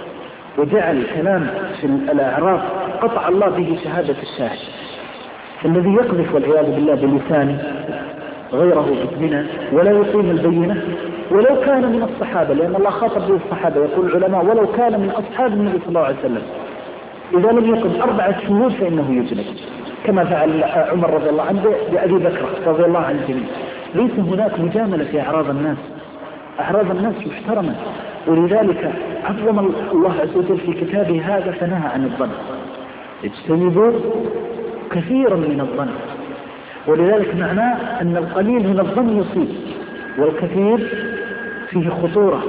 Speaker 1: وجعل الكلام في الأعراض قطع الله به شهادة الشاهد. الذي يقذف والعياذ بالله بلسانه غيره بالزنا ولا يقيم البينة ولو كان من الصحابة، لأن الله خاطب به الصحابة، يقول العلماء: ولو كان من أصحاب النبي صلى الله عليه وسلم إذا لم يقم أربعة شهود فإنه يجلد، كما فعل عمر رضي الله عنه بأبي بكر رضي الله عنه الجميع. ليس هناك مجاملة في أعراض الناس، أعراض الناس محترمة. ولذلك عظم الله عز وجل في كتابه هذا فنهى عن الظن، اجتنبوا كثيرا من الظن. ولذلك معناه أن القليل من الظن يصيب، والكثير فيه خطورة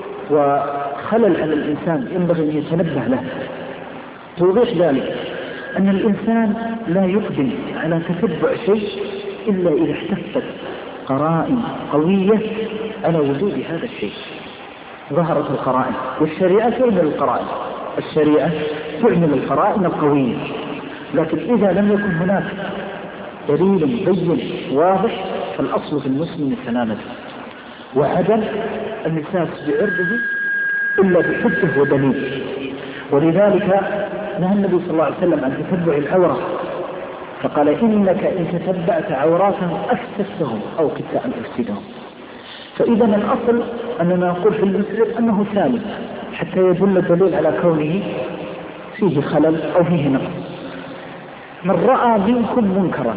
Speaker 1: وخلل على الإنسان ينبغي أن يتنبه له. توضيح ذلك أن الإنسان لا يقدم على تتبع شيء إلا إذا احتفت قرائن قوية على وجود هذا الشيء. ظهرت القرائن، والشريعة تعمل القرائن، الشريعة تعمل القرائن القوية، لكن إذا لم يكن هناك دليل بين واضح فالأصل في المسلم السلامة وعدم المساس بعرضه إلا بحجة ودليل. ولذلك نهى النبي صلى الله عليه وسلم عن تتبع العورة، فقال: إنك إن تتبعت عوراتهم أفسدتهم أو كدت أن تفسدهم. فإذا الأصل أننا نقول في المسلم أنه سالم حتى يدل الدليل على كونه فيه خلل أو فيه نقص. من رأى منكم منكرا،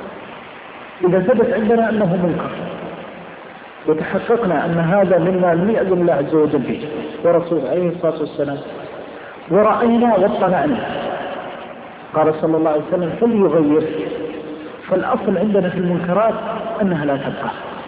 Speaker 1: إذا ثبت عندنا أنه منكر وتحققنا أن هذا مما لم يأذن الله عز وجل به ورسوله عليه الصلاة والسلام ورأينا واطلعنا. قال صلى الله عليه وسلم فليغير. فالأصل عندنا في المنكرات أنها لا تبقى،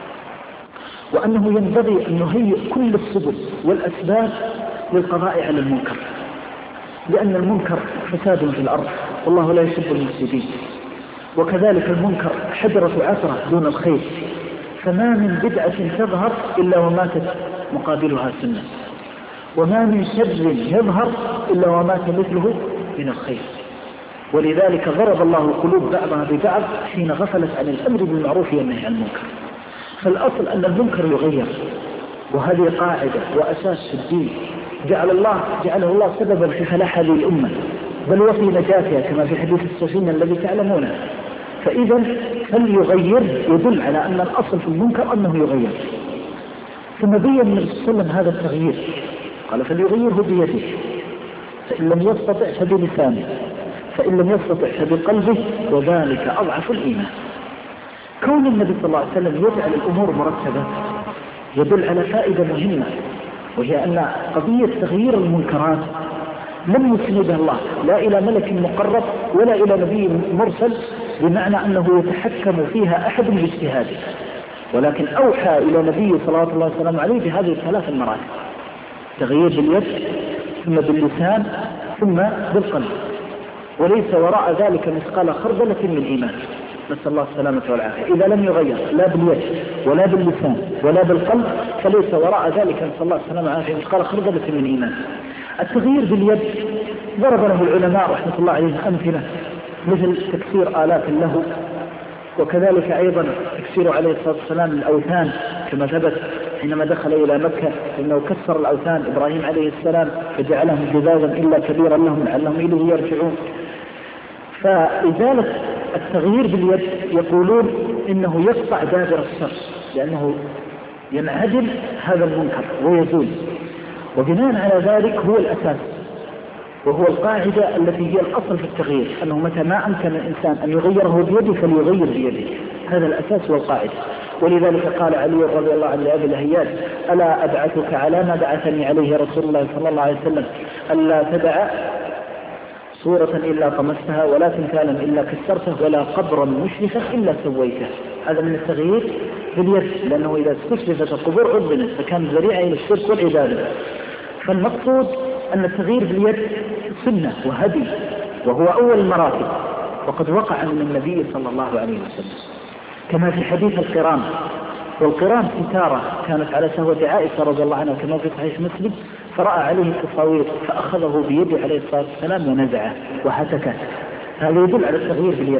Speaker 1: وأنه ينبغي أن نهيئ كل السبل والأسباب للقضاء على المنكر، لأن المنكر فساد في الأرض والله لا يحب المفسدين، وكذلك المنكر حجرة عثرة دون الخير، فما من بدعة تظهر إلا وماتت مقابلها سنة، وما من شر يظهر إلا ومات مثله من الخير. ولذلك ضرب الله قلوب بعضها ببعض حين غفلت عن الأمر بالمعروف والنهي عن المنكر. فالأصل أن المنكر يغير، وهذه قاعدة وأساس في الدين جعل الله جعله الله سببا في فلاح هذه الأمة بل وفي نجاتها كما في حديث السفينة الذي تعلمونه. فإذا فليغير يدل على أن الأصل في المنكر أنه يغير. ثم بين النبي صلى الله عليه وسلم هذا التغيير، قال فليغيره بيده، فإن لم يستطع فبلسانه، فإن لم يستطع فبقلبه، وذلك أضعف الإيمان. كون النبي صلى الله عليه وسلم يجعل الأمور مرتبة يدل على فائدة مهمة، وهي أن قضية تغيير المنكرات لم يسندها الله لا إلى ملك مقرب ولا إلى نبي مرسل بمعنى أنه يتحكم فيها أحد باجتهاده، ولكن أوحى إلى نبي صلى الله عليه وسلم عليه بهذه الثلاث المراتب: تغيير باليد، ثم باللسان، ثم بالقلب، وليس وراء ذلك مثقال خردلة من إيمان. نسأل الله السلامة والعافية. إذا لم يغير لا باليد ولا باللسان ولا بالقلب فليس وراء ذلك نسأل الله السلامة والعافية مثقال خردلة من إيمان. التغيير باليد ضرب له العلماء رحمة الله عليهم أمثلة مثل تكسير آلات له، وكذلك أيضا تكسير عليه الصلاة والسلام الأوثان كما ثبت حينما دخل إلى مكة إنه كسر الأوثان إبراهيم عليه السلام فجعلهم جذاذا إلا كبيرا لهم لعلهم إليه يرجعون. فإزالة التغيير باليد يقولون إنه يقطع دابر الشر لأنه ينعدل هذا المنكر ويزول، وبناء على ذلك هو الأساس وهو القاعدة التي هي الأصل في التغيير، أنه متى ما أمكن الإنسان أن يغيره بيده فليغير بيده، هذا الأساس والقاعدة. ولذلك قال علي رضي الله عنه لأبي الهياج: ألا أبعثك على ما بعثني عليه رسول الله صلى الله عليه وسلم ألا تدع صورة إلا طمستها ولا تمثالا إلا كسرته ولا قبرا مشرفا إلا سويته. هذا من التغيير باليد، لأنه إذا استشرفت القبور عظمت فكان ذريعة إلى الشرك والعبادة. فالمقصود أن التغيير باليد سنة وهدي وهو أول المراتب، وقد وقع من النبي صلى الله عليه وسلم كما في حديث القران. والقران ستارة كانت على سهوة عائشة رضي الله عنها كما في صحيح مسلم، فرأى عليه التصاوير فأخذه بيده عليه الصلاة والسلام ونزعه وحتكه. هذا يدل على التغيير باليد.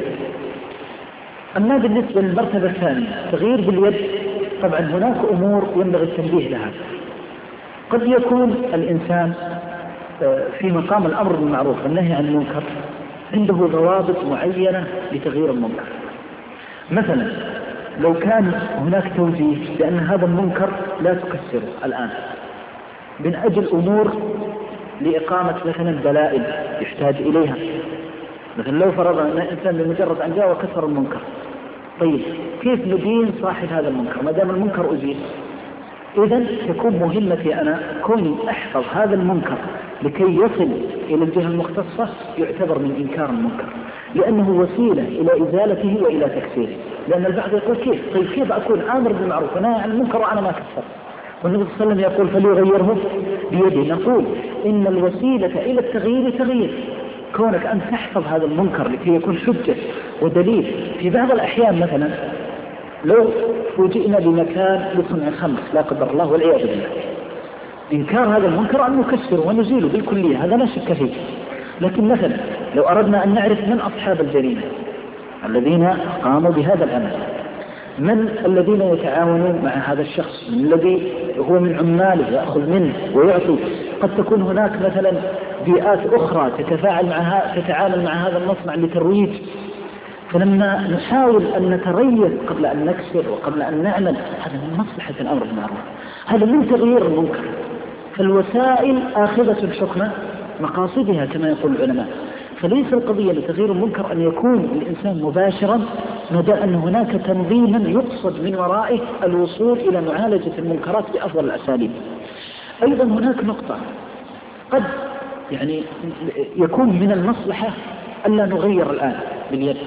Speaker 1: أما بالنسبة للمرتبة الثانية تغيير باليد، طبعا هناك أمور ينبغي التنبيه لها. قد يكون الإنسان في مقام الأمر بالمعروف والنهي عن المنكر عنده ضوابط معينة لتغيير المنكر. مثلا لو كان هناك توجيه بأن هذا المنكر لا تكسره الآن من أجل أمور لإقامة مثلا دلائل يحتاج إليها، مثلا لو فرضنا أن الإنسان بمجرد أن جاء وكسر المنكر، طيب كيف ندين صاحب هذا المنكر ما دام المنكر أزيل؟ إذن تكون مهمتي أنا كوني أحفظ هذا المنكر لكي يصل إلى الجهة المختصة يعتبر من إنكار المنكر، لأنه وسيلة إلى إزالته وإلى تكسيره. لأن البعض يقول كيف طيب كيف أكون آمر بالمعروف ونهي عن المنكر وأنا ما كسر؟ والنبي صلى الله عليه وسلم يقول فليغيره بيده. نقول إن الوسيلة إلى التغيير تغيير، كونك أن تحفظ هذا المنكر لكي يكون حجة ودليل. في بعض الأحيان مثلا لو فوجئنا بمكان لصنع الخمر لا قدر الله والعياذ بالله، إنكار هذا المنكر أن نكسره ونزيله بالكلية هذا لا شك فيه. لكن مثلا لو أردنا أن نعرف من أصحاب الجريمة الذين قاموا بهذا العمل، من الذين يتعاونون مع هذا الشخص، من الذي هو من عماله يأخذ منه ويعطي، قد تكون هناك مثلا بيئات أخرى تتفاعل معها تتعامل مع هذا المصنع لترويج. فلما نحاول أن نتريث قبل أن نكسر وقبل أن نعمل هذا من مصلحة الأمر بالمعروف، هذا من تغيير المنكر. فالوسائل آخذة حكم مقاصدها كما يقول العلماء. فليس القضية لتغيير المنكر أن يكون الإنسان مباشرا مدى أن هناك تنظيما يقصد من ورائه الوصول إلى معالجة المنكرات بأفضل الأساليب. أيضا هناك نقطة قد يعني يكون من المصلحة ألا نغير الآن باليد.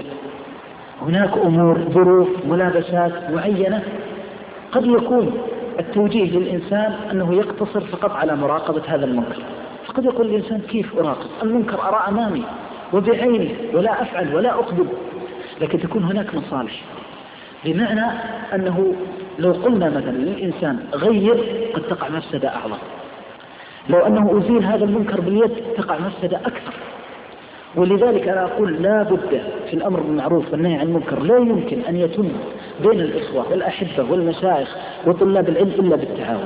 Speaker 1: هناك أمور ظروف ملابسات معينة قد يكون التوجيه للإنسان أنه يقتصر فقط على مراقبة هذا المنكر. فقد يقول الإنسان كيف أراقب المنكر أرى أمامي وبعيني ولا أفعل ولا أقبل، لكن تكون هناك مصالح. بمعنى أنه لو قلنا مثلا للإنسان غير قد تقع مفسدة أعظم، لو أنه أزيل هذا المنكر باليد تقع مفسدة أكثر. ولذلك أنا أقول لا بد في الأمر بالمعروف والنهي عن المنكر لا يمكن أن يتم بين الإخوة والأحبة والمشايخ وطلاب العلم إلا بالتعاون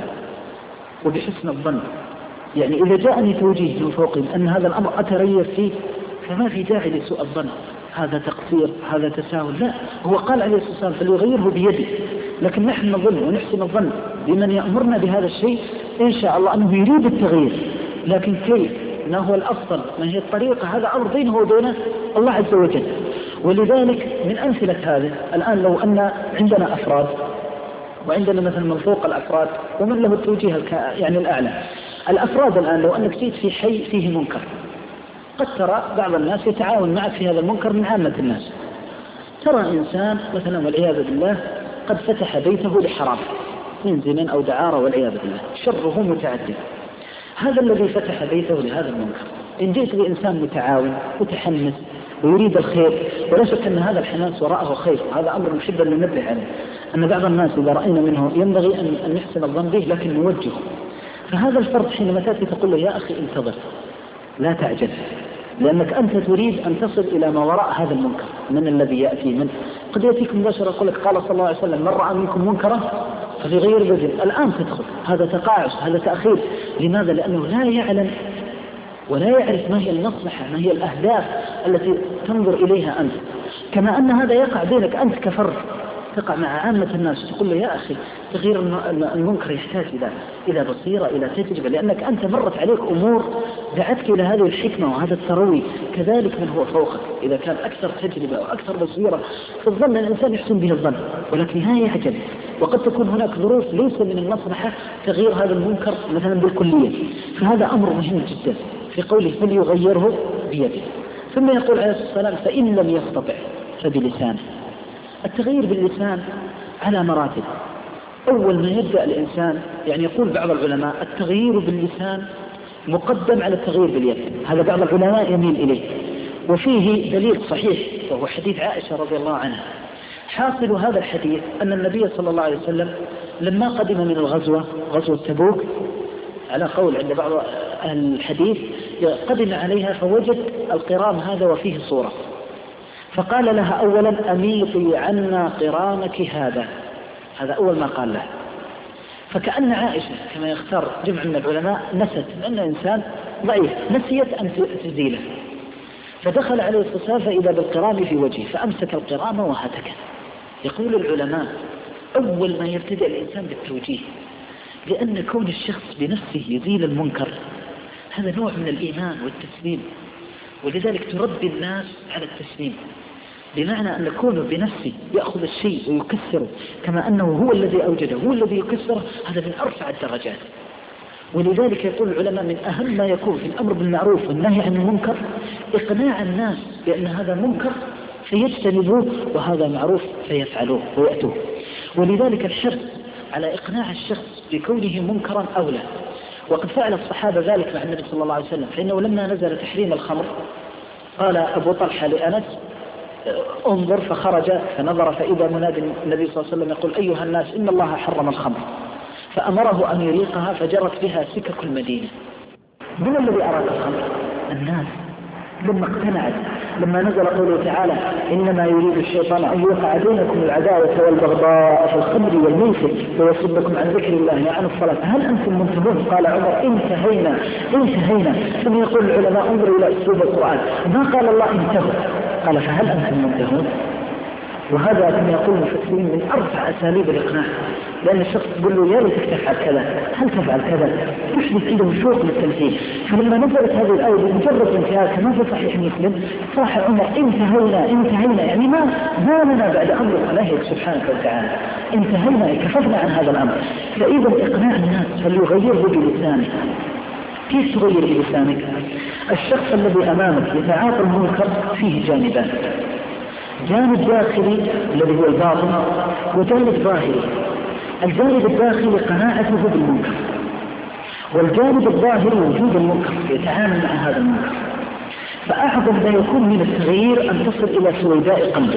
Speaker 1: وبحسن الظن. يعني إذا جاءني توجيه من فوقهم أن هذا الأمر أتريث فيه فما في داعي لسوء الظن، هذا تقصير هذا تساهل، لا، هو قال عليه الصلاة والسلام فليغيره بيده. لكن نحن نظن ونحسن الظن بمن يأمرنا بهذا الشيء إن شاء الله أنه يريد التغيير، لكن كيف، ما هو الأفضل، ما هي الطريقة، هذا أمر بينه وبين الله عز وجل. ولذلك من أمثلة هذا الآن لو أن عندنا أفراد وعندنا مثلا من فوق الأفراد ومن له التوجيه يعني الأعلى، الأفراد الآن لو أنك جيت في حي فيه منكر قد ترى بعض الناس يتعاون معك في هذا المنكر من عامة الناس. ترى إنسان مثلا والعياذ بالله قد فتح بيته لحرام من زنا أو دعارة والعياذ بالله، شره متعدد. هذا الذي فتح بيته لهذا المنكر إن جئت بإنسان متعاون متحمس ويريد الخير، ولا شك أن هذا الحماس وراءه خير، هذا أمر نحب أن ننبه عليه، أن بعض الناس إذا رأينا منه ينبغي أن نحسن الظن به لكن نوجهه. فهذا الفرد حينما تأتي تقول له يا أخي انتظر لا تعجل، لأنك أنت تريد أن تصل إلى ما وراء هذا المنكر من الذي يأتي منه. قد يأتيك مباشرة يقول لك قال صلى الله عليه وسلم من رأى منكم منكرا فليغير بيده، الآن تدخل، هذا تقاعس، هذا تأخير. لماذا؟ لأنه لا يعلم ولا يعرف ما هي المصلحة، ما هي الأهداف التي تنظر إليها أنت. كما أن هذا يقع بينك أنت كفرد، تقع مع عامة الناس تقول له يا أخي تغيير المنكر يحتاج إلى إلى بصيرة إلى تجربة، لأنك أنت مرت عليك أمور دعتك إلى هذه الحكمة وهذا التروي. كذلك من هو فوقك إذا كان أكثر تجربة وأكثر بصيرة في الظن الإنسان يحسن به الظن، ولكن لا يعجل. وقد تكون هناك ظروف ليس من المصلحة تغيير هذا المنكر مثلا بالكلية، فهذا أمر مهم جدا في قوله فليغيره بيده. ثم يقول عليه الصلاة والسلام فإن لم يستطع فبلسانه. التغيير باللسان على مراتب. أول ما يبدأ الإنسان يعني يقول بعض العلماء التغيير باللسان مقدم على التغيير باليد، هذا بعض العلماء يميل إليه، وفيه دليل صحيح وهو حديث عائشة رضي الله عنها. حاصل هذا الحديث أن النبي صلى الله عليه وسلم لما قدم من الغزوة غزوة تبوك على قول عند بعض أهل الحديث قدم عليها فوجد القرام هذا وفيه صورة، فقال لها أولا أميطي عنا قرامك هذا، هذا أول ما قال لها. فكأن عائشة كما يختار جمع من العلماء نست، لأن إنسان ضعيف نسيت أن تزيله، فدخل عليه الصلاة والسلام فإذا بالقرام في وجهه فأمسك القرام وهتك. يقول العلماء أول ما يبتدأ الإنسان بالتوجيه، لأن كون الشخص بنفسه يزيل المنكر هذا نوع من الإيمان والتسليم، ولذلك تربي الناس على التسليم، بمعنى أن كونه بنفسه يأخذ الشيء ويكسره كما أنه هو الذي أوجده هو الذي يكسره، هذا من أرفع الدرجات. ولذلك يقول العلماء من أهم ما يكون في الأمر بالمعروف والنهي عن المنكر إقناع الناس بأن هذا منكر فيجتنبوه وهذا معروف فيفعلوه ويأتوه. ولذلك الحرص على إقناع الشخص بكونه منكرا أولى، وقد فعل الصحابة ذلك مع النبي صلى الله عليه وسلم. فإنه لما نزل تحريم الخمر قال أبو طلحة لأنس انظر، فخرج فنظر فإذا منادي النبي صلى الله عليه وسلم يقول أيها الناس إن الله حرم الخمر، فأمره أن يريقها فجرت بها سكك المدينة. من الذي أراك الخمر؟ الناس. لما اقتنعت، لما نزل قوله تعالى إنما يريد الشيطان أن يوقع بينكم العداوة والبغضاء في الخمر والميسر ويصدكم عن ذكر الله وعن الصلاة هل أنتم منتهون؟ قال عمر انتهينا انتهينا. ثم يقول العلماء انظروا إلى أسلوب القرآن، ما قال الله انتهوا، قال فهل أنتم منتهون؟ وهذا كما يقول المفسرين من أرفع أساليب الإقناع، لأن الشخص يقول له يا ليتك تفعل كذا، هل تفعل كذا، يحدث عنده شوق للتمثيل. فلما نزلت هذه الآية بمجرد انتهاء كما في صحيح مسلم صاح عمر انتهينا انتهينا، يعني ما ما لنا بعد أمر ونهيك سبحانك وتعالى، انتهينا كفرنا عن هذا الأمر. فإذا إقناع الناس فليغيره بلسانه. كيف تغير بلسانك؟ الشخص الذي أمامك يتعاطى المنكر فيه جانبان، جانب داخلي الذي هو الباطن، وجانب ظاهري. الجانب الداخلي قناعته بالمنكر، والجانب الظاهري وجود المنكر يتعامل مع هذا المنكر. فأعظم ما يكون من التغيير أن تصل إلى سويداء قلبه،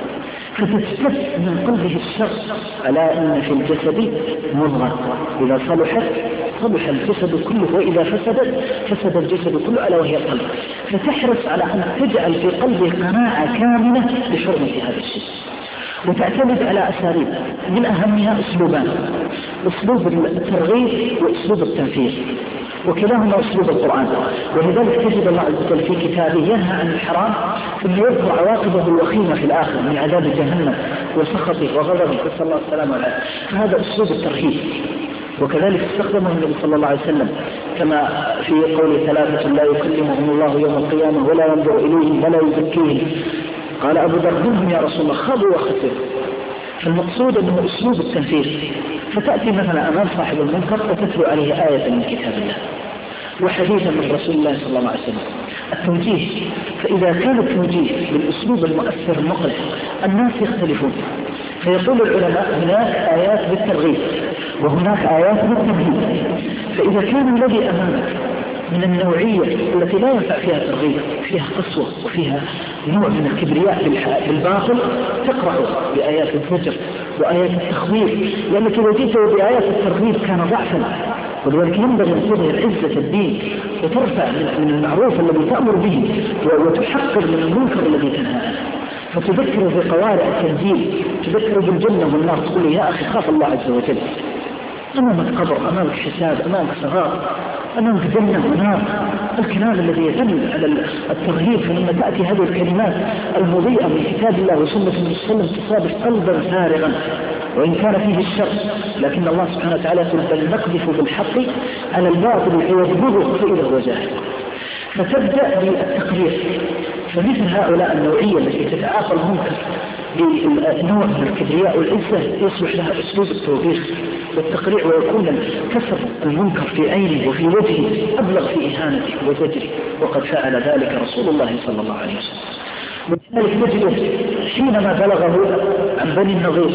Speaker 1: فتستفد من قلبه الشر. ألا إن في الجسد مضغة إذا صلحت صلح الجسد كله، وإذا فسدت فسد الجسد كله، ألا وهي القلب. فتحرص على أن تجعل في قلبه قناعة كاملة بحرمة هذا الشيء، وتعتمد على أساليب من أهمها أسلوبان: أسلوب الترغيب وأسلوب التنفيذ، وكلاهما أسلوب القرآن. ولذلك تجد الله عز وجل في كتابه ينهى عن الحرام ثم يذكر عواقبه الوخيمة في الآخر من عذاب جهنم وسخطه وغضبه، نسأل الله السلامة والعافية. فهذا أسلوب الترهيب، وكذلك استخدمه النبي صلى الله عليه وسلم كما في قول ثلاثة لا يكلمهم الله يوم القيامة ولا ينظر إليهم ولا يزكيهم. قال أبو ذر منهم يا رسول الله خابوا وخسروا. فالمقصود أنه أسلوب التنفيذ. فتأتي مثلا أمام صاحب المنكر وتتلو عليه آية من كتاب الله وحديثا من رسول الله صلى الله عليه وسلم. التوجيه، فإذا كان التوجيه بالأسلوب المؤثر المقنع الناس يختلفون. فيقول العلماء هناك آيات بالترغيب وهناك آيات بالتمهيد. فإذا كان الذي أمامك من النوعية التي لا ينفع فيها ترغيب، فيها قسوة وفيها نوع من الكبرياء بالباطل، تقرأ بآيات الزجر وآيات التخويف، لأنك إذا جئت بآيات الترغيب كان ضعفا. ولذلك ينبغي أن تظهر عزة الدين وترفع من المعروف الذي تأمر به وتحقر من المنكر الذي تنهى عنه. فتذكر في قوارع التنزيل، تذكر بالجنة والنار، تقول يا أخي خاف الله عز وجل. أمامك قبر، أمامك حساب، أمامك صغار، أمامك جنة ونار. الكلام الذي يدل على الترهيب. فلما تأتي هذه الكلمات المضيئة من كتاب الله وسنة النبي صلى الله عليه وسلم تصادف قلبا فارغا وإن كان فيه الشر، لكن الله سبحانه وتعالى يقول بل نقذف بالحق على الباطل فيدمغه فإذا هو زاهق. فتبدأ بالتقرير. فمثل هؤلاء النوعية التي تتعاطى المنكر بنوع من الكبرياء والعزة يصبح لها أسلوب التوبيخ والتقريع، ويكون كسر المنكر في عينه وفي وجهه أبلغ في إهانته وزجره، وقد فعل ذلك رسول الله صلى الله عليه وسلم. ولذلك تجده حينما بلغه عن بني النضير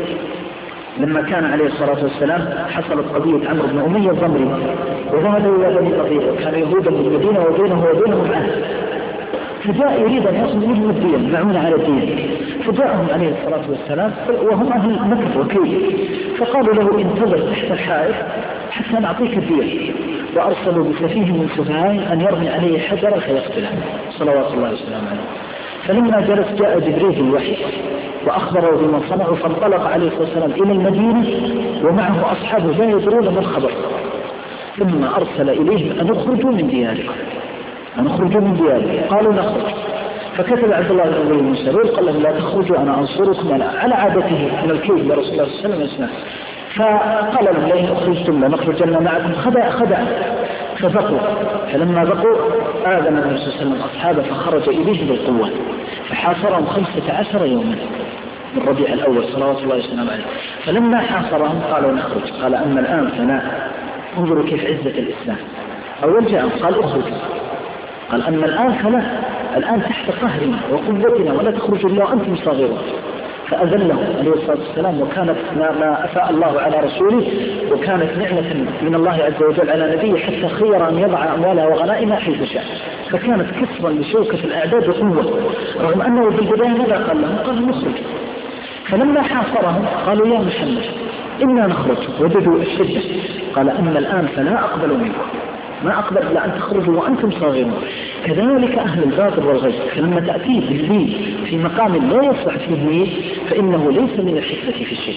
Speaker 1: لما كان عليه الصلاة والسلام حصلت قضية عمرو بن أمية الضمري وذهبوا إلى بني النضير وكان يهودا بالمدينة وبينه وبينهم عهد، فجاء يريد أن يصل منهم الدين معون على الدين. فجاءهم عليه الصلاة والسلام وهم أهل مكة وكيل، فقالوا له انتظر تحت الحائط حتى نعطيك الدين. وأرسلوا بسفيه من سفهاء أن يرمي عليه حجرا فيقتله صلوات الله وسلامه عليه. فلما جلس جاء جبريل الوحي وأخبره بما صنعوا، فانطلق عليه الصلاة والسلام إلى المدينة ومعه أصحابه لا يدرون ما الخبر، ثم أرسل إليهم أن اخرجوا من دياركم أن اخرجوا من دياركم. قالوا نخرج. فكتب عبد الله بن أبي بن سلول قال لهم لا تخرجوا أنا أنصركم على عادته من الكيد لرسول الله صلى الله عليه وسلم. فقال لهم لئن أخرجتم لنخرجن معكم. خدع خدع فبقوا. فلما بقوا آذن النبي صلى الله عليه وسلم أصحابه فخرج إليهم بالقوة فحاصرهم خمسة عشر يوما من ربيع الأول صلوات الله وسلامه عليه. فلما حاصرهم قالوا نخرج. قال أما الآن فلا. انظروا كيف عزة الإسلام. أول جاء قال اخرج، قال أما الآن فلا، الآن تحت قهرنا وقوتنا ولا تخرجوا إلا وأنتم صاغرون. فأذلهم عليه الصلاة والسلام. وكانت ما أفاء الله على رسوله وكانت نعمة من الله عز وجل على نبيه حتى خير أن يضع أموالها وغنائمها حيث شاء، فكانت كسرا لشوكة الأعداد بقوة، رغم أنه بالبداية ماذا قال لهم؟ قال نخرج. فلما حاصرهم قالوا يا محمد إنا نخرج، وجدوا الشدة. قال أما الآن فلا أقبل منكم، ما أقبل إلا أن تخرجوا وأنتم صاغرون. كذلك أهل الباطل والغي، فلما تأتيه بالليل في مقام لا يصلح فيه الليل فإنه ليس من الحكمة في الشيء.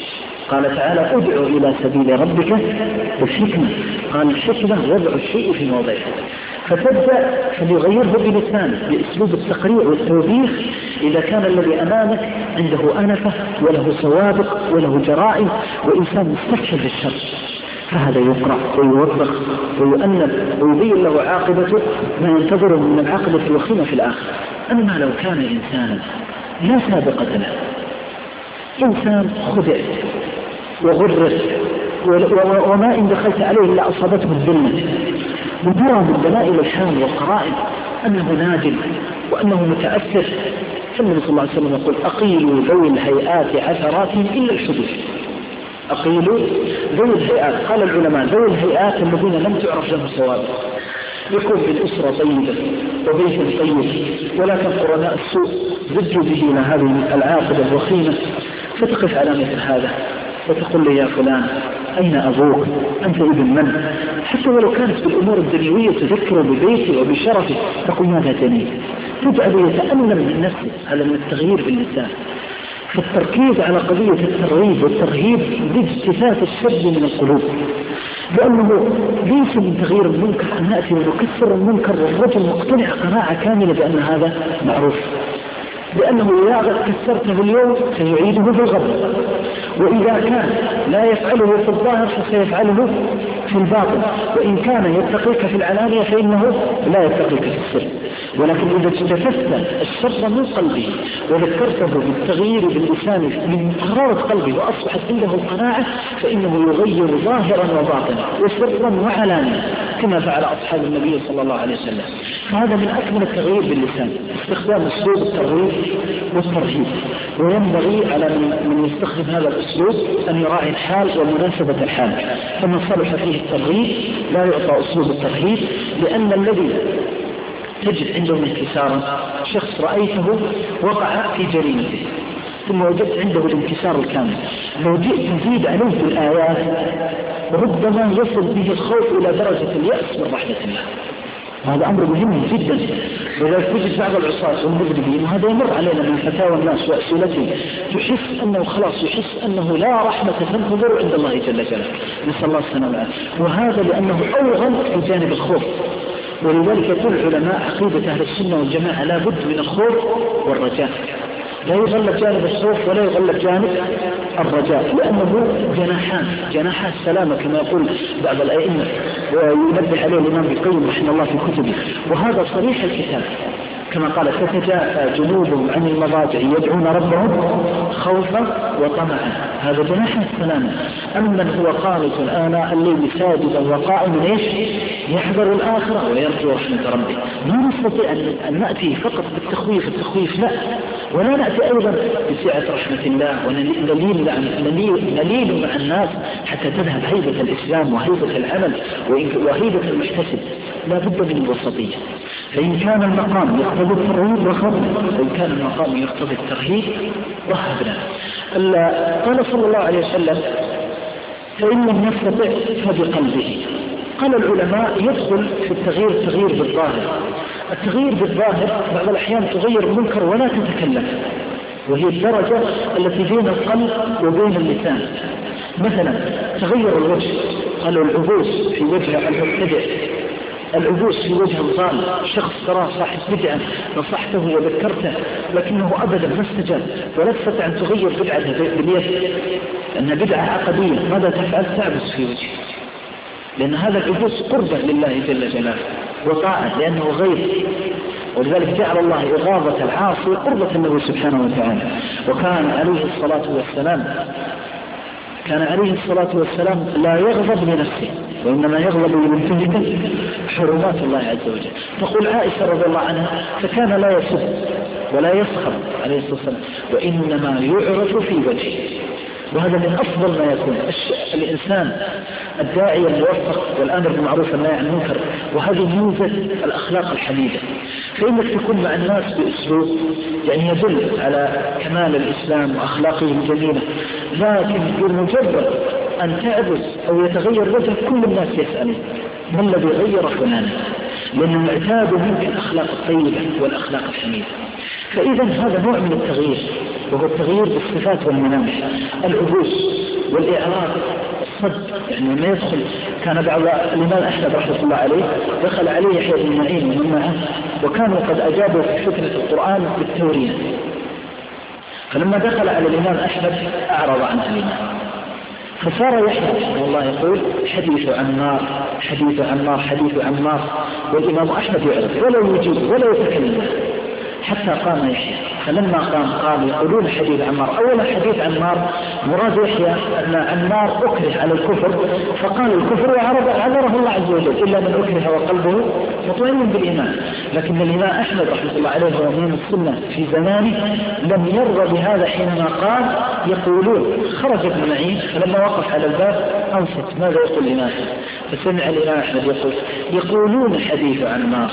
Speaker 1: قال تعالى ادعو إلى سبيل ربك بالحكمة، قال الحكمة وضع الشيء في موضعه. فتبدأ فليغيره بلسانه بأسلوب التقريع والتوبيخ إذا كان الذي أمامك عنده أنفة وله سوابق وله جرائم وإنسان مستكشف الشر، فهذا يقرأ ويوبخ ويؤنب ويبين له عاقبته ما ينتظره من العاقبة الوخيمة في الآخر. أما لو كان إنسانا لا سابقة له، إنسان خدع وغرر وما إن دخلت عليه إلا أصابته الذلة، وترى من دلائل الحال والقرائن أنه ناجل وأنه متأثر، فالنبي صلى الله عليه وسلم يقول أقيلوا ذوي الهيئات عثراتهم إلا الحدود. أقيلوا ذوي الهيئات، قال العلماء ذوي الهيئات الذين لم تعرف لهم سوابق، يكون بالأسرة طيبة وبيت طيب، ولكن قرناء السوء زجوا به إلى هذه العاقبة الوخيمة، فتقف على مثل هذا وتقول لي يا فلان أين أبوك؟ أنت ابن من؟ حتى ولو كانت بالأمور الدنيوية تذكره ببيته وبشرفه، تقول ماذا جنيت؟ تجعل يتألم من نفسه. هذا من التغيير باللسان. فالتركيز على قضية الترغيب والترهيب لاجتثاث الشر من القلوب، لأنه ليس من تغيير المنكر أن نأتي ونكسر المنكر والرجل مقتنع قناعة كاملة بأن هذا معروف، لأنه إذا كسرته اليوم سيعيده في الغد، وإذا كان لا يفعله في الظاهر فسيفعله في الباطن، وإن كان يتقيك في العلانية فإنه لا يتقيك في السر. ولكن إذا اجتثثت الشر من قلبه وذكرته بالتغيير باللسان من قرارة قلبه وأصبحت عنده القناعة، فإنه يغير ظاهرا وباطنا وسرا وعلانية كما فعل أصحاب النبي صلى الله عليه وسلم. فهذا من أكمل التغيير باللسان، استخدام أسلوب التغيير والترهيب. وينبغي على من يستخدم هذا الأسلوب أن يراعي الحال ومناسبة الحال، فمن صلح فيه الترهيب لا يعطى أسلوب الترهيب، لأن الذي تجد عنده انكسارا شخص رأيته وقع في جريمته ثم وجدت عنده الانكسار الكامل، لو جئت تزيد عليه بالآيات ربما يصل به الخوف إلى درجة اليأس من رحمة الله. هذا أمر مهم جدا. لذلك تجد بعض العصاة والمذنبين، وهذا يمر علينا من فتاوى الناس وأسئلتهم، تحس أنه خلاص يحس أنه لا رحمة تنتظر عند الله جل جلاله، نسأل الله السلامة، وهذا لأنه أوغل في جانب الخوف. ولذلك يقول العلماء عقيدة أهل السنة والجماعة لا بد من الخوف والرجاء، لا يغلب جانب الخوف ولا يغلب جانب الرجاء، لأنه جناحان جناح السلامة كما يقول بعض الأئمة وينبه عليه الإمام ابن القيم رحمه الله في كتبه، وهذا صريح الكتاب كما قال تتجافى جنوبهم عن المضاجع يدعون ربهم خوفا وطمعا، هذا جناح السلامة. أما هو قانت آناء الليل ساجدا وقائما ايش يحذر الآخرة ويرجو رحمة ربه. ما نستطيع أن نأتي فقط بالتخويف التخويف لا، ولا نأتي أيضا بسعة رحمة الله ونليل نليل مع الناس حتى تذهب هيبة الإسلام وهيبة العمل وهيبة المحتسب. لا بد من الوسطية، فإن كان المقام يقتضي الترهيب رخصنا، وإن كان المقام يقتضي الترهيب رهبنا. قال صلى الله عليه وسلم فإن لم يستطع فبقلبه. قال العلماء يدخل في التغيير التغيير بالظاهر. التغيير بالظاهر بعض الأحيان تغير المنكر ولا تتكلم، وهي الدرجة التي بين القلب وبين اللسان. مثلا تغير الوجه، قالوا العبوس في وجه المبتدع، العبوس في وجه الظالم، شخص تراه صاحب بدعة نصحته وذكرته لكنه أبدا ما استجاب، ولا تستطيع أن تغير بدعته باليد لأنها بدعة عقدية، ماذا تفعل؟ تعبس في وجهه، لأن هذا العبوس قربة لله جل جلاله وطاعة لأنه غير. ولذلك جعل الله إغاظة العاصي قربة له سبحانه وتعالى. وكان عليه الصلاة والسلام كان عليه الصلاة والسلام لا يغضب لنفسه وإنما يغضب لمنتهك حرمات الله عز وجل. تقول عائشة رضي الله عنها فكان لا يسب ولا يسخر عليه الصلاة والسلام، وإنما يعرف في وجهه. وهذا من أفضل ما يكون الإنسان الداعي الموفق والآمر بالمعروف والنهي عن المنكر، وهذه ميزة الأخلاق الحميدة. فإنك تكون مع الناس بأسلوب يعني يدل على كمال الإسلام وأخلاقه الجميلة، لكن بمجرد أن تعبس أو يتغير وجهك كل الناس يسألون ما الذي غير فلانا، لأنه اعتاد منك الأخلاق الطيبة والأخلاق الحميدة. فإذا هذا نوع من التغيير، وهو التغيير بالصفات والملامح. العبوس والإعراض الصد. يعني لما يدخل كان بعض الإمام أحمد رحمه الله عليه دخل عليه يحيى بن معين ومن معه وكانوا قد أجابوا في فتنة القرآن بالتورية، فلما دخل على الإمام أحمد أعرض عنه الإمام، فصار يحيى رحمه الله يقول حديث عمار حديث عمار حديث عمار، والإمام أحمد يعرض ولا يجيب ولا يتكلم حتى قام يحيى. فلما قام قال يقولون حديث عمار. أولا حديث عمار مراد يحيى أن عمار أكره على الكفر فقال الكفر وعرض عذره الله عز وجل إلا من أكره وقلبه مطمئن بالإيمان. لكن الإمام أحمد رحمه الله عليه ومن السنة في زمانه لم يرضى بهذا حينما قال يقولون خرج ابن معين، فلما وقف على الباب أنصت ماذا يقول الإمام، فسمع الإمام أحمد يقول يقولون حديث عمار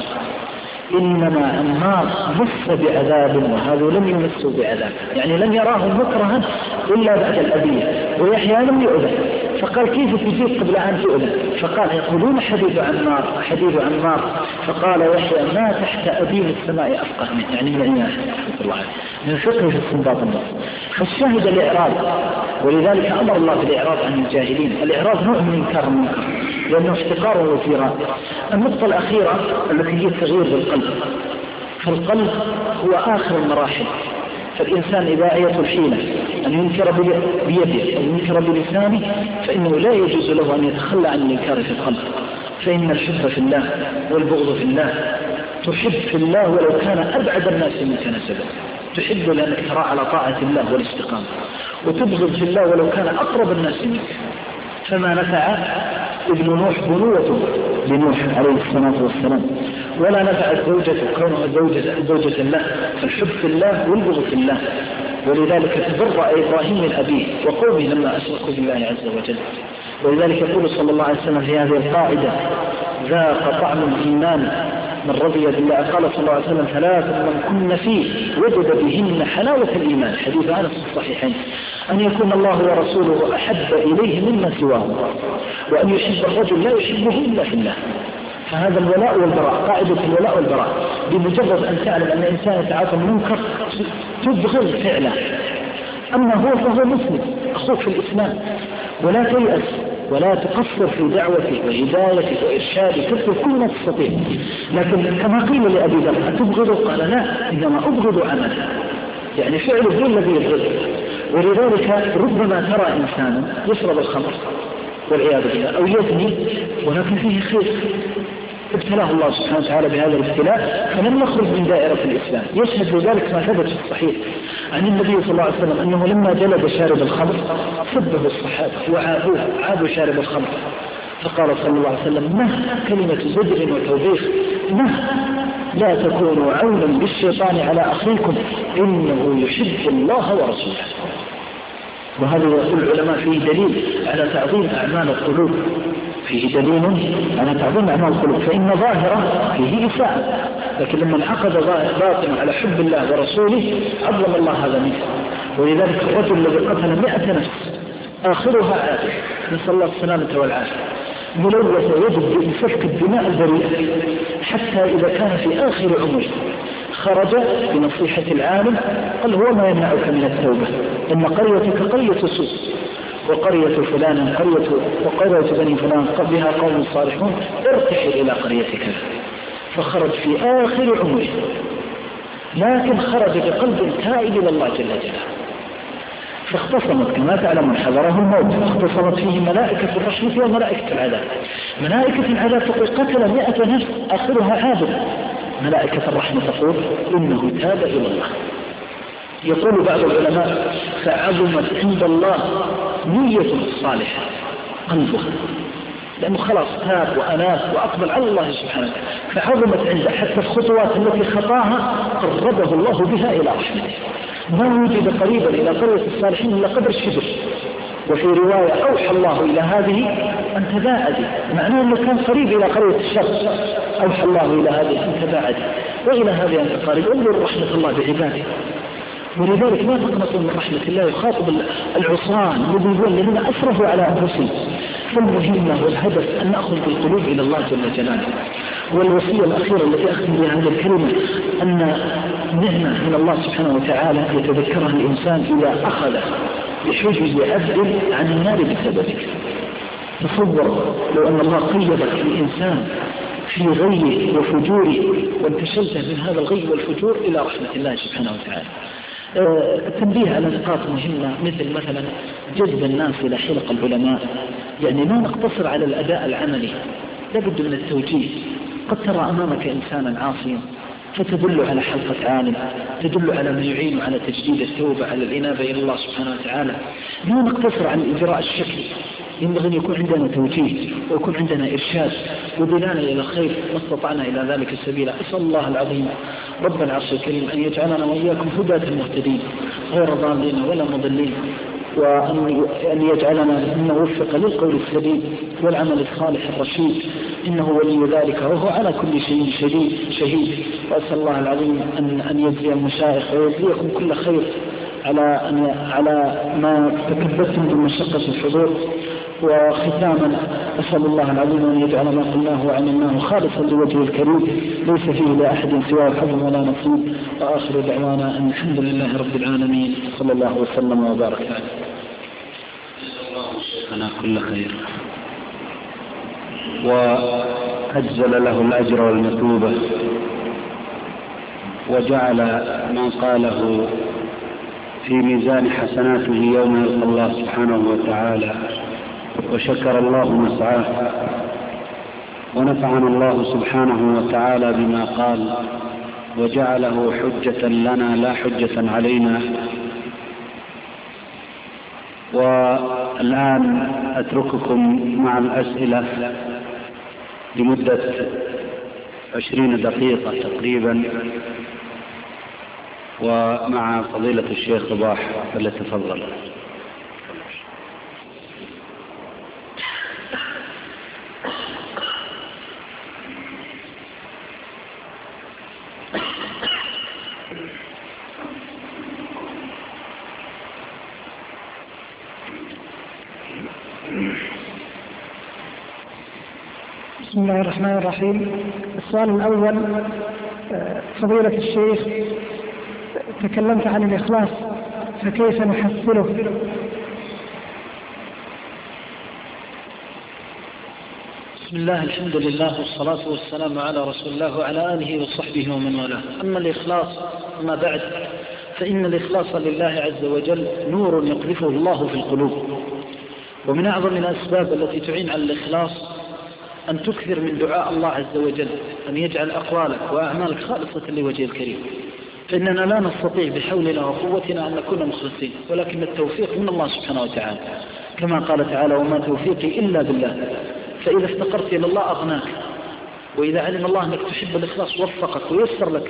Speaker 1: إنما عمار مس بعذاب وهذا لم يمسوا بعذاب، يعني لم يراه مكرها إلا بعد الأذية، ويحيى لم يؤذى. فقال كيف تجيب قبل أن تؤذى؟ فقال يقولون حديث عمار حديث عمار. فقال يحيى ما تحت أديم السماء أفقه منه، يعني من الإمام رحمه الله عليه من فقه في استنباط النص. فالشاهد الإعراض، ولذلك أمر الله بالإعراض عن الجاهلين. الإعراض نوع من إنكار المنكر لأنه احتقار وزيران. النقطة الأخيرة التي هي التغيير بالقلب، فالقلب هو آخر المراحل. فالإنسان إذا آية الحيلة أن ينكر بيده أو ينكر بلسانه فإنه لا يجوز له أن يتخلى عن الإنكار في القلب. فإن الحب في الله والبغض في الله. تحب في الله ولو كان أبعد الناس منك نسبا، تحب لأنك ترى على طاعة الله والاستقامة، وتبغض في الله ولو كان أقرب الناس منك. فما نفع ابن نوح بنوته لنوح عليه الصلاة والسلام، ولا نفعت زوجته كونها زوجة, زوجة الله. فالحب في الله والبغض في الله. ولذلك تبرأ إبراهيم من أبيه وقومه لما أشركوا بالله عز وجل. ولذلك يقول صلى الله عليه وسلم في هذه القاعدة ذاق طعم الإيمان من رضي بالله. قال صلى الله عليه وسلم ثلاث من كن فيه وجد بهن حلاوة الإيمان، حديث أنس في الصحيحين: أن يكون الله ورسوله أحب إليه مما سواه، وأن يحب الرجل لا يحبه إلا في الله. فهذا الولاء والبراء، قاعدة الولاء والبراء. بمجرد أن تعلم أن إنسان يتعاطى المنكر تبغض فعله، أما هو فهو مسلم أخوك في الإسلام، ولا تيأس ولا تقصر في دعوته وهدايته وإرشاده، تبغض كل ما تستطيع. لكن كما قيل لأبي ذر أتبغضه؟ قال لا، إنما أبغض عمله، يعني فعله هو الذي يبغضه. ولذلك ربما ترى إنسانا يشرب الخمر والعياذ بالله أو يزني ولكن فيه خير، ابتلاه الله سبحانه وتعالى بهذا الابتلاء فلم يخرج من دائرة الإسلام. يشهد لذلك ما ثبت في الصحيح عن النبي صلى الله عليه وسلم أنه لما جلد شارب الخمر سبه الصحابة وعابوه عابوا شارب الخمر، فقال صلى الله عليه وسلم: مه كلمة زجر وتوبيخ، مه لا تكونوا عونا للشيطان على أخيكم إنه يحب الله ورسوله. وهذا يقول العلماء فيه دليل على تعظيم أعمال القلوب، فيه دليل على تعظيم أعمال القلوب، فإن ظاهرة فيه إساءة، لكن لما انعقد باطن على حب الله ورسوله عظم الله هذا منه. ولذلك الرجل الذي قتل مئة نفس آخرها عادل، نسأل الله السلامة والعافية، ملوث يجب بسفك الدماء البريئة، حتى إذا كان في آخر عمره خرج بنصيحة العالم قال: هو ما يمنعك من التوبة؟ إن قريتك قرية سوء، وقرية فلان قرية وقرية بني فلان بها قوم صالحون، ارتحل إلى قريتك. فخرج في آخر عمره، لكن خرج بقلب تائب إلى الله جل جلاله. فاختصمت كما تعلمون حضره الموت، اختصمت فيه ملائكة الرحمة وملائكة العذاب. ملائكة العذاب تقول: قتل مئة نفس آخرها عابد. ملائكة الرحمة تقول: إنه تاب إلى الله. يقول بعض العلماء: فعظمت عند الله نية الصالحة قلبه، لأنه خلاص تاب وأناب وأقبل على الله سبحانه، فعظمت عنده حتى الخطوات التي خطاها قربه الله بها إلى رحمته. ما وجد قريبا إلى قرية الصالحين إلا قدر الشبر. وفي رواية: أوحى الله إلى هذه أن تباعدي، معناه أنه كان قريب إلى قرية الشر، أوحى الله إلى هذه أن تباعدي وإلى هذه أن تقارب. انظر رحمة الله بعباده. ولذلك ما تقنطوا من رحمة الله، يخاطب العصاة المذنبين الذين أسرفوا على أنفسهم. فالمهمة والهدف أن نأخذ بالقلوب إلى الله جل جلاله. والوصية الأخيرة التي أختم بها هذه الكلمة أن نعمة من الله سبحانه وتعالى يتذكرها الإنسان إذا أخذ بحجز عبد عن النار بسببك. تصور لو أن الله قيدك الإنسان في غيه وفجوره وانتشلت من هذا الغي والفجور إلى رحمة الله سبحانه وتعالى. التنبيه على نقاط مهمة مثل مثلا جذب الناس إلى حلق العلماء، يعني لا نقتصر على الأداء العملي، لابد من التوجيه. قد ترى أمامك إنسانا عاصيا فتدل على حلقة عالم، تدل على ما يعين على تجديد التوبة، على الإنابة إلى الله سبحانه وتعالى. لا نقتصر على الإجراء الشكلي، ينبغي أن يكون عندنا توجيه ويكون عندنا إرشاد ودلالة إلى الخير ما استطعنا إلى ذلك السبيل. أسأل الله العظيم رب العرش الكريم أن يجعلنا وإياكم هداة المهتدين غير ضالين ولا مضلين، وأن يجعلنا ممن وفق للقول السديد والعمل الصالح الرشيد، إنه ولي ذلك وهو على كل شيء شديد شهيد. وأسأل الله العظيم أن أن يجزي المشايخ ويجزيكم كل خير على أن على ما تكبدتم بمشقة الحضور. وختاما أسأل الله العظيم أن يجعل ما قلناه وعملناه خالصا لوجهه الكريم ليس فيه لأحد سواه حظ ولا نصيب. وآخر دعوانا أن الحمد لله رب العالمين صلى الله وسلم وبارك عليه.
Speaker 2: أنا كل خير وأجزل له الأجر والمثوبة، وجعل من قاله في ميزان حسناته يوم يلقى الله سبحانه وتعالى، وشكر الله مسعاه، ونفعنا الله سبحانه وتعالى بما قال، وجعله حجة لنا لا حجة علينا. والآن أترككم مع الأسئلة لمدة عشرين دقيقة تقريبا، ومع فضيلة الشيخ صباح فليتفضل.
Speaker 3: بسم الله الرحمن الرحيم. السؤال الأول، فضيلة الشيخ تكلمت عن الإخلاص، فكيف نحصله؟
Speaker 1: بسم الله الحمد لله والصلاة والسلام على رسول الله وعلى آله وصحبه ومن والاه. أما الإخلاص ما بعد، فإن الإخلاص لله عز وجل نور يقذفه الله في القلوب، ومن أعظم الأسباب التي تعين على الإخلاص أن تكثر من دعاء الله عز وجل أن يجعل أقوالك وأعمالك خالصة لوجه الكريم، فإننا لا نستطيع بحولنا وقوتنا أن نكون مخلصين، ولكن التوفيق من الله سبحانه وتعالى، كما قال تعالى: وما توفيقي إلا بالله. فإذا افتقرت إلى الله أغناك، وإذا علم الله أنك تحب الإخلاص وفقك ويسر لك.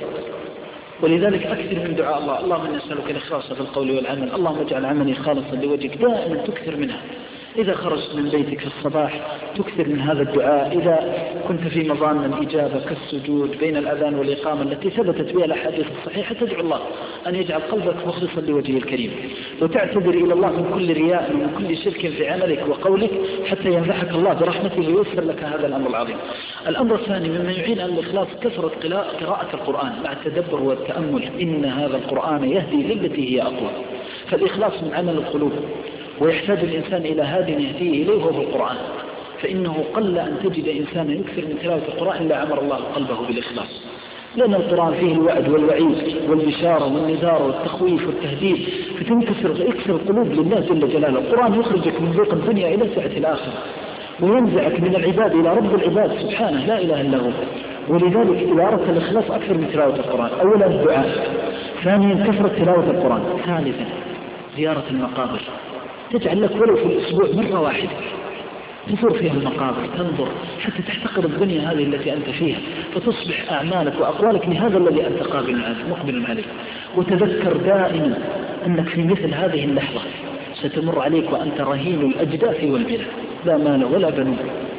Speaker 1: ولذلك أكثر من دعاء الله: اللهم نسألك الإخلاص في القول والعمل، اللهم اجعل عملي خالصا لوجهك. دائما تكثر منها. إذا خرجت من بيتك في الصباح تكثر من هذا الدعاء. إذا كنت في مظان الإجابة كالسجود بين الأذان والإقامة التي ثبتت بها الأحاديث الصحيحة، تدعو الله أن يجعل قلبك مخلصا لوجهه الكريم، وتعتذر إلى الله من كل رياء ومن كل شرك في عملك وقولك، حتى ينفعك الله برحمته ويسر لك هذا الأمر العظيم. الأمر الثاني مما يعين على الإخلاص كثرة قراءة القرآن مع التدبر والتأمل. إن هذا القرآن يهدي للتي هي أقوى. فالإخلاص من عمل القلوب، ويحتاج الإنسان إلى هاد يهديه إليه وهو القرآن، فإنه قل أن تجد إنسانا يكثر من تلاوة القرآن إلا عمر الله قلبه بالإخلاص، لأن القرآن فيه الوعد والوعيد والبشارة والنذار والتخويف والتهديد، فتنكسر يكسر القلوب لله جل جلاله. القرآن يخرجك من ضيق الدنيا إلى سعة الآخرة، وينزعك من العباد إلى رب العباد سبحانه لا إله إلا هو. ولذلك إذا أردت الإخلاص أكثر من تلاوة القرآن. أولا الدعاء، ثانيا كثرة تلاوة القرآن، ثالثا زيارة المقابر. تجعل لك ولو في الأسبوع مرة واحدة تزور فيها المقابر، تنظر حتى تحتقر الدنيا هذه التي أنت فيها، فتصبح أعمالك وأقوالك لهذا الذي أنت قابل مقبل عليه. وتذكر دائما أنك في مثل هذه اللحظة ستمر عليك وأنت رهين الأجداث والبلاد، لا مال ولا بنون،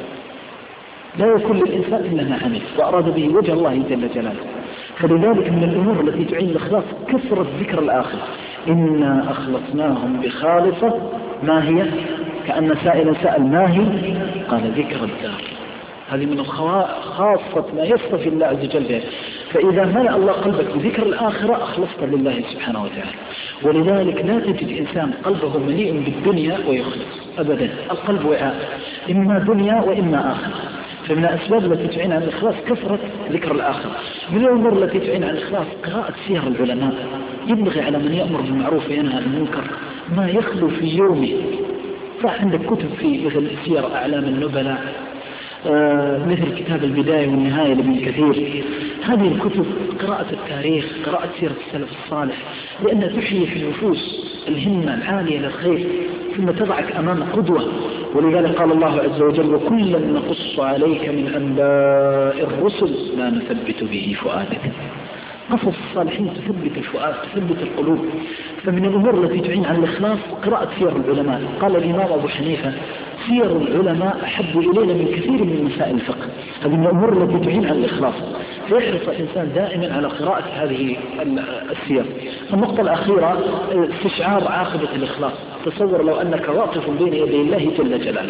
Speaker 1: لا يكون للإنسان إلا ما عمل وأراد به وجه الله جل جلاله. فلذلك من الأمور التي تعين الإخلاص كثرة ذكر الآخر. إنا أخلصناهم بخالصة، ما هي؟ كأن سائلا سأل ما هي؟ قال ذكر الدار. هذه من خاصة ما يصطفي الله عز وجل به. فإذا ملأ الله قلبك بذكر الآخرة أخلصت لله سبحانه وتعالى. ولذلك لا تجد إنسان قلبه مليء بالدنيا ويخلص أبدا. القلب وعاء، إما دنيا وإما آخرة. فمن الأسباب التي تعين على الإخلاص كثرة ذكر الآخرة. من الأمور التي تعين على الإخلاص قراءة سير العلماء. ينبغي على من يأمر بالمعروف وينهى عن المنكر ما يخلو في يومه. فعندك كتب في مثل سير أعلام النبلاء، آه مثل كتاب البداية والنهاية لابن كثير. هذه الكتب قراءة التاريخ، قراءة سيرة السلف الصالح، لأنها تحيي في النفوس الهمة العالية للخير، ثم تضعك أمام قدوة. ولذلك قال الله عز وجل: وكلا نقص عليك من أنباء الرسل ما نثبت به فؤادك. قصص الصالحين تثبت الفؤاد، تثبت القلوب. فمن الأمور التي تعين على الإخلاص قراءة سير العلماء. قال الإمام أبو حنيفة: سير العلماء أحب إلينا من كثير من مسائل الفقه. هذه من الأمور التي تعين على الإخلاص. فيحرص الإنسان دائما على قراءة هذه السير. النقطة الأخيرة استشعار عاقبة الإخلاص. تصور لو أنك واقف بين يدي الله جل جلاله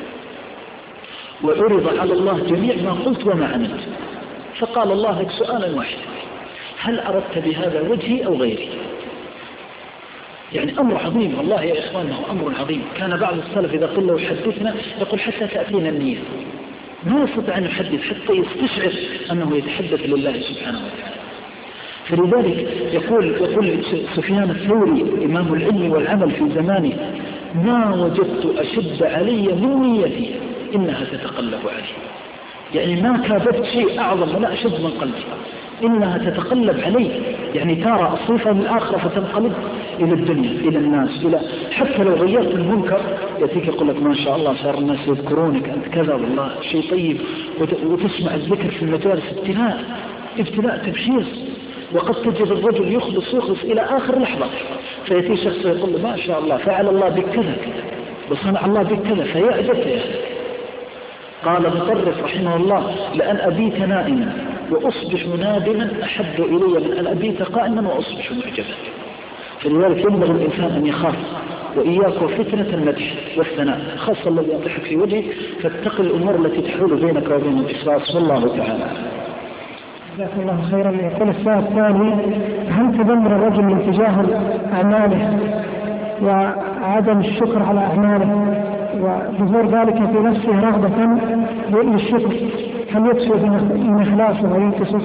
Speaker 1: وعرض على الله جميع ما قلت وما عملت، فقال الله لك سؤالا واحدا: هل أردت بهذا وجهي أو غيري؟ يعني أمر عظيم والله يا إخواننا، هو أمر عظيم. كان بعض السلف إذا قل له حدثنا يقول: حتى تأتينا النية. ما يستطيع أن يحدث حتى يستشعر أنه يتحدث لله سبحانه وتعالى. فلذلك يقول يقول سفيان الثوري إمام العلم والعمل في زمانه: ما وجدت أشد علي من نيتي إنها تتقلب علي. يعني ما كابت شيء أعظم ولا أشد من قلبي، إنها تتقلب علي. يعني ترى الصفة من الآخرة فتنقلب إلى الدنيا، إلى الناس، إلى حتى لو غيرت المنكر يأتيك يقول لك: ما شاء الله صار الناس يذكرونك أنت كذا، والله شيء طيب. وتسمع الذكر في المجالس ابتلاء ابتلاء تبشير. وقد تجد الرجل يخلص يخلص إلى آخر لحظة، فيأتي شخص يقول له: ما شاء الله فعل الله بك كذا وصنع الله بك كذا، فيعجب. قال مطرف رحمه الله: لأن أبيت نائما وأصبح نادما أحب إلي من أن أبيت قائما وأصبح معجبا. فلذلك ينبغي الإنسان أن يخاف وإياك وفتنة المدح والثناء، خاصة الذي يضحك في وجهه، فاتق الأمور التي تحول بينك وبين الإخلاص. والله تعالى.
Speaker 3: جزاكم الله خيرا. يقول السؤال الثاني: هل تذمر الرجل من تجاه أعماله وعدم الشكر على أعماله وظهور ذلك في نفسه رغبة للشكر، هل يكسب من إخلاصه وينكسر؟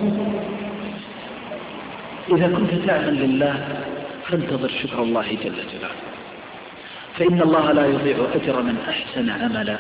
Speaker 1: إذا كنت تعمل لله فانتظر شكر الله جل جلاله، فإن الله لا يضيع أجر من أحسن عملا.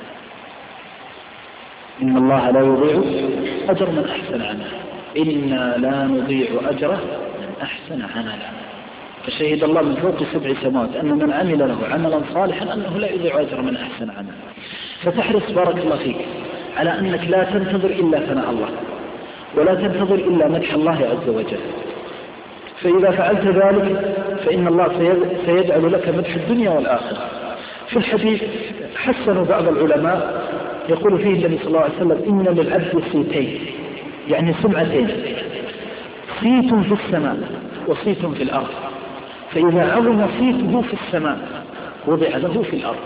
Speaker 1: إن الله لا يضيع أجر من أحسن عملا. إنا لا نضيع أجره من أحسن عملا. فشهد الله من فوق سبع سماوات أن من عمل له عملا صالحا أنه لا يضيع أجر من أحسن عملا. فتحرص بارك الله فيك على أنك لا تنتظر إلا ثناء الله، ولا تنتظر إلا مدح الله عز وجل. فإذا فعلت ذلك فإن الله سيجعل لك مدح الدنيا والآخرة. في الحديث حسن بعض العلماء يقول فيه النبي صلى الله عليه وسلم: إن للعبد صيتين، يعني سمعتين، صيت في السماء وصيت في الأرض. فإذا عظم صيته في السماء وضع له في الأرض.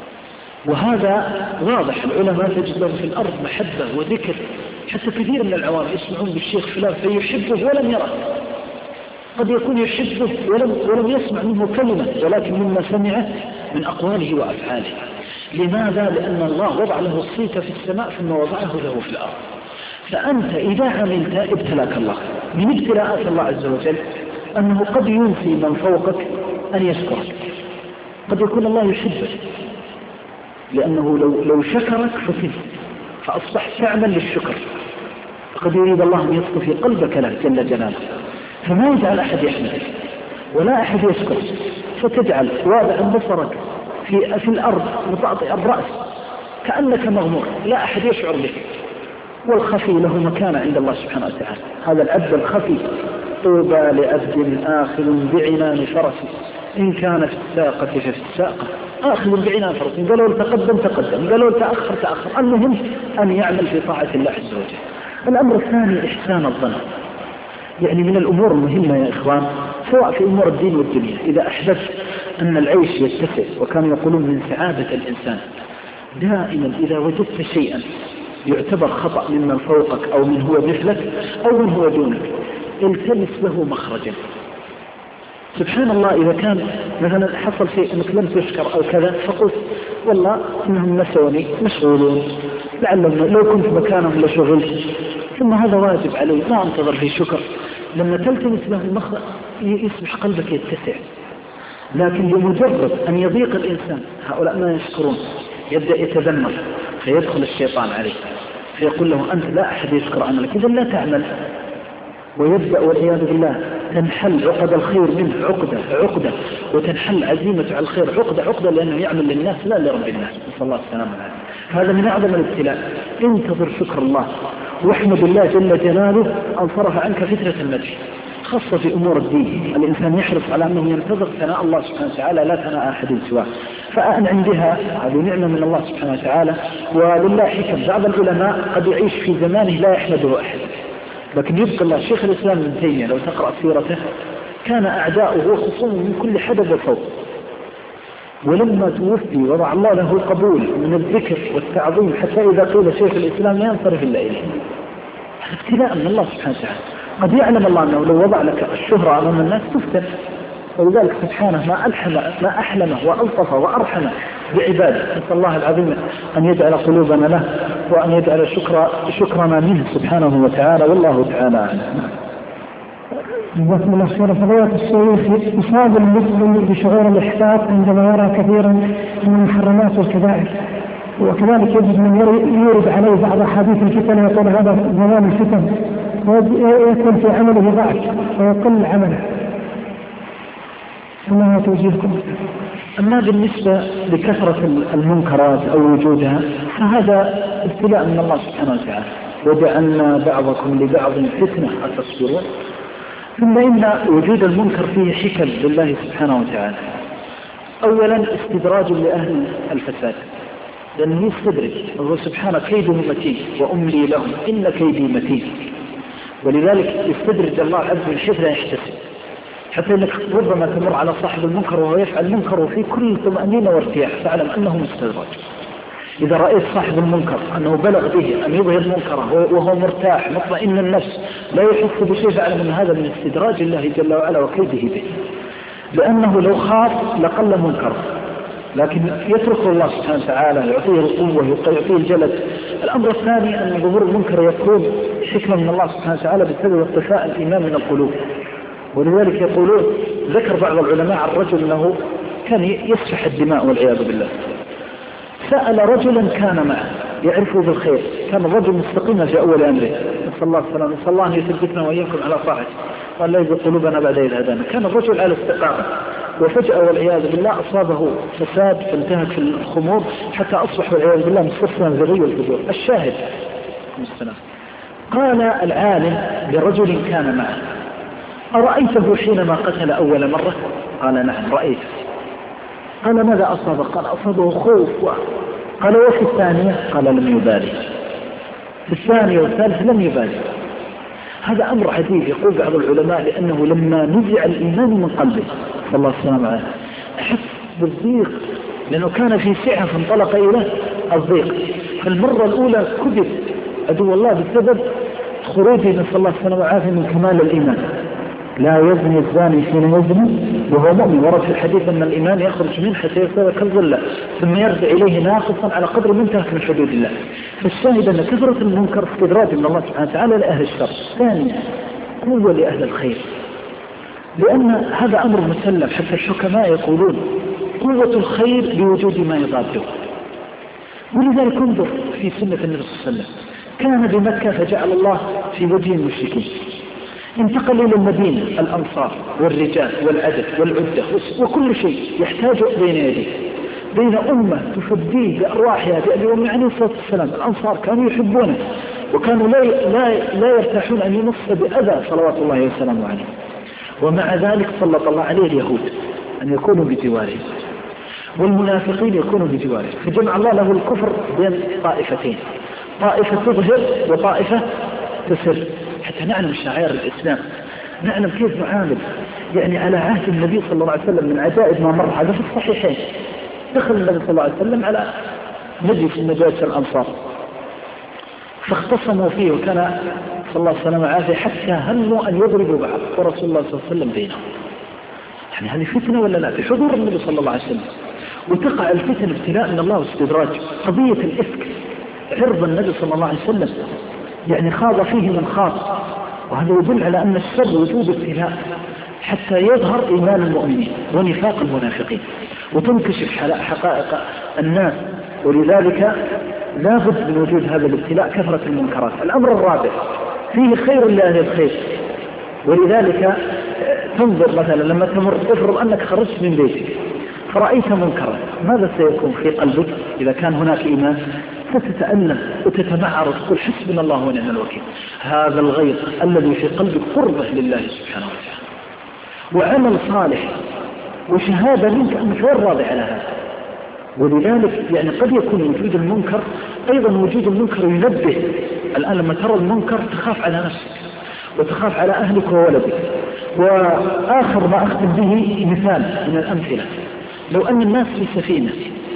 Speaker 1: وهذا واضح. العلماء تجد له في الأرض محبة وذكر، حتى كثير من العوام يسمعون بالشيخ فلان فيحبه ولم يره، قد يكون يحبه ولم, ولم يسمع منه كلمة، ولكن مما سمعه من أقواله وأفعاله. لماذا؟ لأن الله وضع له الصيت في السماء ثم وضعه له في الأرض. فأنت إذا عملت ابتلاك الله. من ابتلاءات الله عز وجل أنه قد ينسي من فوقك أن يشكرك. قد يكون الله يحبك لأنه لو, لو شكرك فتن فأصبحت تعمل للشكر، فقد يريد الله أن يصطفي قلبك له جل جلاله، فما يجعل أحد يحمدك ولا أحد يشكر، فتجعل واضع بصرك في, في الأرض متعطئ الرأس كأنك مغمور، لا أحد يشعر بك. والخفي له مكانة عند الله سبحانه وتعالى. هذا العبد الخفي: طوبى لعبد آخذ بعنان فرسه إن كان في الساقة ففي الساقة. آخذ بعنان فرسه، قالوا تقدم تقدم، قالوا تأخر تأخر، المهم أن يعمل في طاعة الله عز وجل. الأمر الثاني إحسان الظن. يعني من الأمور المهمة يا إخوان، سواء في أمور الدين والدنيا، إذا أحببت أن العيش يتسع، وكانوا يقولون من سعادة الإنسان دائما إذا وجدت شيئا يعتبر خطأ ممن فوقك أو من هو مثلك أو من هو دونك، التمس له مخرجا. سبحان الله إذا كان مثلا حصل شيء أنك لم تشكر أو كذا، فقلت والله إنهم نسوني مشغولون، لعلهم لو كنت مكانهم لشغلت، ثم هذا واجب علي، لا أنتظر في شكر. لما تلتمس له المخرج يصبح قلبك يتسع. لكن بمجرد أن يضيق الإنسان، هؤلاء ما يشكرون، يبدأ يتذمر، فيدخل الشيطان عليه فيقول له أنت لا أحد يشكر عملك، إذا لا تعمل. ويبدأ والعياذ بالله تنحل عقد الخير منه عقدة عقدة، وتنحل عزيمة على الخير عقدة عقدة، لأنه يعمل للناس لا لرب الناس، نسأل الله السلامة والعافية. هذا من أعظم الابتلاء. انتظر شكر الله واحمد الله جل جلاله أن صرف عنك فترة المدح، خاصة في أمور الدين. الإنسان يحرص على أنه ينتظر ثناء الله سبحانه وتعالى لا ثناء أحد سواه، فأنعم بها، هذه نعمة من الله سبحانه وتعالى. ولله حكم، بعض العلماء قد يعيش في زمانه لا يحمده أحد، لكن يبقى الله. شيخ الإسلام ابن تيمية لو تقرأ سيرته كان أعداؤه وخصومه من كل حدث وصوت، ولما توفي وضع الله له القبول من الذكر والتعظيم، حتى إذا قيل شيخ الإسلام لا ينصرف إلا إليه. هذا ابتلاء من الله سبحانه وتعالى. قد يعلم الله أنه لو وضع لك الشهرة أمام الناس تفتن، ولذلك سبحانه ما ألحم ما أحلمه وألطف وأرحمه بعباده. نسأل الله العظيم أن يجعل قلوبنا له وأن يجعل شكر شكرنا منه سبحانه وتعالى، والله تعالى أعلم.
Speaker 3: جزاكم الله خيرا. فضيلة الشيخ، يصاب المسلم بشعور الإحباط عندما يرى كثيرا من المحرمات والكبائر، وكذلك يجد من يورد عليه بعض أحاديث الفتن ويقول هذا زمان الفتن، ويكون في عمله ضعف ويقل عمله، فما توجيهكم؟
Speaker 1: أما بالنسبة لكثرة المنكرات أو وجودها فهذا ابتلاء من الله سبحانه وتعالى، وجعلنا بعضكم لبعض فتنة أتصبرون. ثم إن وجود المنكر فيه حكم لله سبحانه وتعالى. أولا استدراج لأهل الفساد، لأنه يستدرج، وهو سبحانه كيده متين وأملي لهم إن كيدي متين، ولذلك يستدرج الله عز وجل حيث لا يحتسب، حتى أنك ربما تمر على صاحب المنكر وهو يفعل منكر في كل طمأنينة وارتياح، فاعلم أنه مستدرج. إذا رأيت صاحب المنكر أنه بلغ به أن يظهر منكره وهو مرتاح مطمئن النفس لا يحس بشيء، فاعلم أن هذا من استدراج الله جل وعلا وكيده به، لأنه لو خاف لقل منكره، لكن يترك الله سبحانه وتعالى يعطيه القوة يعطيه الجلد. الأمر الثاني أن ظهور المنكر يكون حكمة من الله سبحانه وتعالى بسبب اختفاء الإيمان من القلوب. ولذلك يقولون، ذكر بعض العلماء عن رجل أنه كان يسفح الدماء والعياذ بالله، سأل رجلا كان معه يعرفه بالخير، كان الرجل مستقيما في أول أمره، نسأل الله السلام، نسأل الله أن يثبتنا وإياكم على طاعته، قال لا يزغ قلوبنا بعد إذ هدانا. كان الرجل على استقامة، وفجأة والعياذ بالله أصابه فساد فانتهك في الخمور حتى أصبح والعياذ بالله مستسلما ذري الفجور. الشاهد قال العالم لرجل كان معه: أرأيته حينما قتل أول مرة؟ قال نعم رأيته. قال ماذا أصابه؟ قال أصابه خوف. قال وفي الثانية؟ قال لم يبالي. في الثانية والثالث لم يبالي. هذا أمر عجيب. يقول بعض العلماء لأنه لما نزع الإيمان من قلبه صلى الله عليه وسلم أحس بالضيق، لأنه كان في سعة فانطلق إلى الضيق. فالمرة الأولى كذب عدو الله بسبب خروجه نسأل الله السلامة والعافية من كمال الإيمان. لا يزني الزاني حين يزني وهو مؤمن. ورد في الحديث أن الإيمان يخرج منه حتى يصير كالظلة ثم يرجع إليه ناقصا على قدر منتهك من حدود الله. فالشاهد أن كثرة المنكر استدراج من الله سبحانه وتعالى لأهل الشر. ثانيا قوة لأهل الخير، لأن هذا أمر مسلم. حتى الحكماء يقولون قوة الخير بوجود ما يضاده. ولذلك انظر في سنة النبي صلى الله عليه وسلم، كان بمكة فجعل الله في وجه المشركين، انتقل إلى المدينة الأنصار والرجال والعدد والعدة وكل شيء يحتاج بين يديه، بين أمة تفديه بأرواحها بأبي أمي عليه الصلاة والسلام. الأنصار كانوا يحبونه وكانوا لا, لا, لا يرتاحون أن يمص بأذى صلوات الله وسلامه عليه، ومع ذلك سلط الله عليه اليهود أن يكونوا بجواره والمنافقين يكونوا بجواره، فجمع الله له الكفر بين طائفتين، طائفة تظهر وطائفة تسر، حتى نعلم شعائر الإسلام، نعلم كيف نعامل. يعني على عهد النبي صلى الله عليه وسلم من عجائب ما مر هذا في الصحيحين، دخل النبي صلى الله عليه وسلم على مجلس من مجالس الأنصار فاختصموا فيه، وكان صلى الله عليه وسلم عافية حتى هموا أن يضربوا بعض، ورسول الله صلى الله عليه وسلم بينهم. يعني هذه فتنة ولا لا؟ بحضور النبي صلى الله عليه وسلم. وتقع الفتن ابتلاء من الله واستدراج. قضية الإفك عرض النبي صلى الله عليه وسلم يعني خاض فيه من خاض، وهذا يدل على أن الشر وجود ابتلاء حتى يظهر إيمان المؤمنين ونفاق المنافقين وتنكشف حقائق الناس. ولذلك لا بد من وجود هذا الابتلاء، كثرة المنكرات. الأمر الرابع فيه خير لأهل الخير، ولذلك تنظر مثلا لما تمر، افرض أنك خرجت من بيتك فرأيت منكرا، ماذا سيكون في قلبك إذا كان هناك إيمان؟ ستتألم وتتمعر وتقول حسبنا الله ونعم الوكيل. هذا الغيظ الذي في قلبك قربة لله سبحانه وتعالى وعمل صالح وشهادة منك أنك غير راضي على هذا. ولذلك يعني قد يكون وجود المنكر أيضا وجود المنكر ينبه. الآن لما ترى المنكر تخاف على نفسك وتخاف على أهلك وولدك. وآخر ما أختم به مثال من الأمثلة، لو أن الناس في سفينة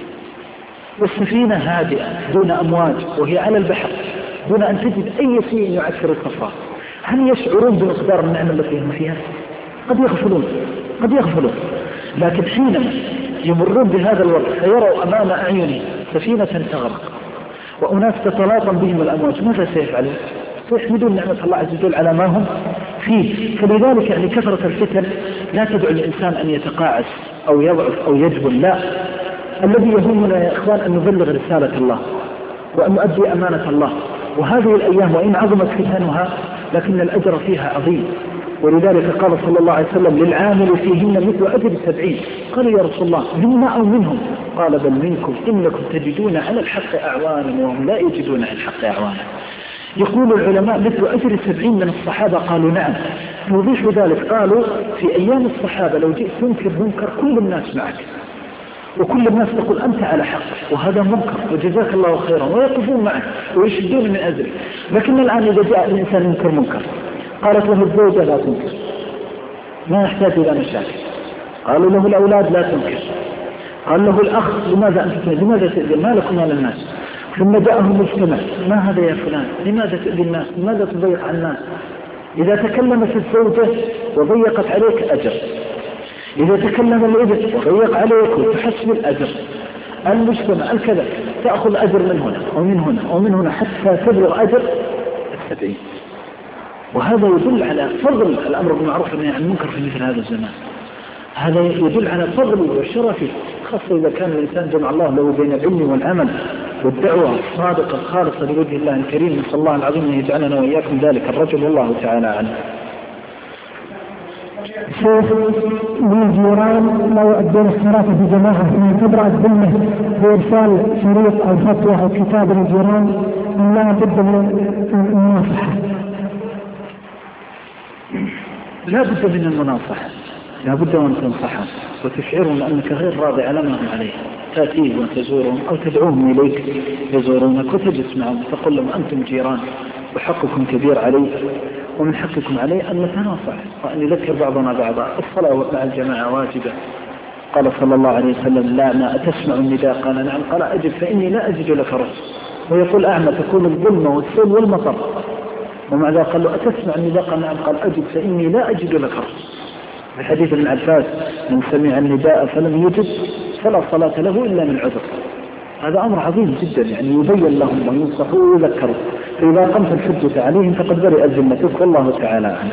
Speaker 1: والسفينة هادئة دون أمواج وهي على البحر دون أن تجد أي شيء يعكر السفر، هل يشعرون بمقدار النعمة التي هم فيها؟ قد يغفلون قد يغفلون لكن حينما يمرون بهذا الوقت فيروا أمام أعينهم سفينة تغرق وأناس تتلاطم بهم الأمواج، ماذا سيفعلون؟ سيحمدون نعمة الله عز وجل على ما هم فيه. فلذلك يعني كثرة الفتن لا تدعو الإنسان أن يتقاعس أو يضعف أو يجبن، لا، الذي يهمنا يا إخوان أن نبلغ رسالة الله وأن نؤدي أمانة الله. وهذه الأيام وإن عظمت فتنها لكن الأجر فيها عظيم. ولذلك قال صلى الله عليه وسلم للعامل فيهن مثل أجر سبعين. قالوا يا رسول الله منا أو منهم؟ قال بل منكم إنكم تجدون على الحق أعوانا وهم لا يجدون على الحق أعوانا. يقول العلماء مثل أجر سبعين من الصحابة؟ قالوا نعم. نضيف ذلك قالوا في أيام الصحابة لو جئت تنكر منكر كل الناس معك وكل الناس تقول أنت على حق وهذا منكر وجزاك الله خيرا ويقفون معك ويشدون من أجرك. لكن الآن إذا جاء الإنسان ينكر منكر قالت له الزوجة لا تنكر، ما يحتاج إلى مشاكل. قالوا له الأولاد لا تنكر، قال له الأخ لماذا أنت تنكر؟ لماذا تؤذي؟ ما لكم على الناس. ثم جاءهم المجتمع، ما هذا يا فلان؟ لماذا تؤذي الناس؟ لماذا تضيق على الناس؟ إذا تكلمت الزوجة وضيقت عليك أجر، إذا تكلم الابن وضيق عليك وتحسب الأجر. المجتمع الكذا تأخذ أجر من هنا ومن هنا ومن هنا حتى تبلغ أجر السبعين. وهذا يدل على فضل الأمر بالمعروف والنهي عن المنكر في مثل هذا الزمان. هذا يدل على فضل وشرفه، خاصة إذا كان الإنسان جمع الله له بين العلم والعمل والدعوة الصادقة الخالصة لوجه الله الكريم. نسأل الله العظيم أن يجعلنا وإياكم ذلك الرجل والله تعالى عنه.
Speaker 3: شيخ من الجيران لا يؤدون الصلاة في جماعة من تبرأ الذمة بإرسال شريط أو فتوى أو كتاب للجيران أم لا بد من المناصحة؟
Speaker 1: لا بد من المناصحة، لا بد أن تنصحهم وتشعرهم أنك غير راضي على ما هم عليه. تأتيه وتزورهم أو تدعوهم إليك يزورونك وتجلس معهم تقول لهم أنتم جيران وحقكم كبير علي ومن حقكم علي أن نتناصح وأن يذكر بعضنا بعضا. الصلاة مع الجماعة واجبة. قال صلى الله عليه وسلم لا ما أتسمع النداء؟ قال نعم. قال أجب فإني لا أجد لك رأس. ويقول أعمى تكون الظلمة والسيل والمطر. ومع ذلك قال له أتسمع النداء؟ قال نعم. قال أجب فإني لا أجد لك رأس. في حديث ابن عباس من سمع النداء فلم يجب فلا صلاة له إلا من عذر. هذا أمر عظيم جدا، يعني يبين لهم وينصحوا ويذكروا، فإذا قمت الحجة عليهم فقد برئ ذمتك والله تعالى عنه.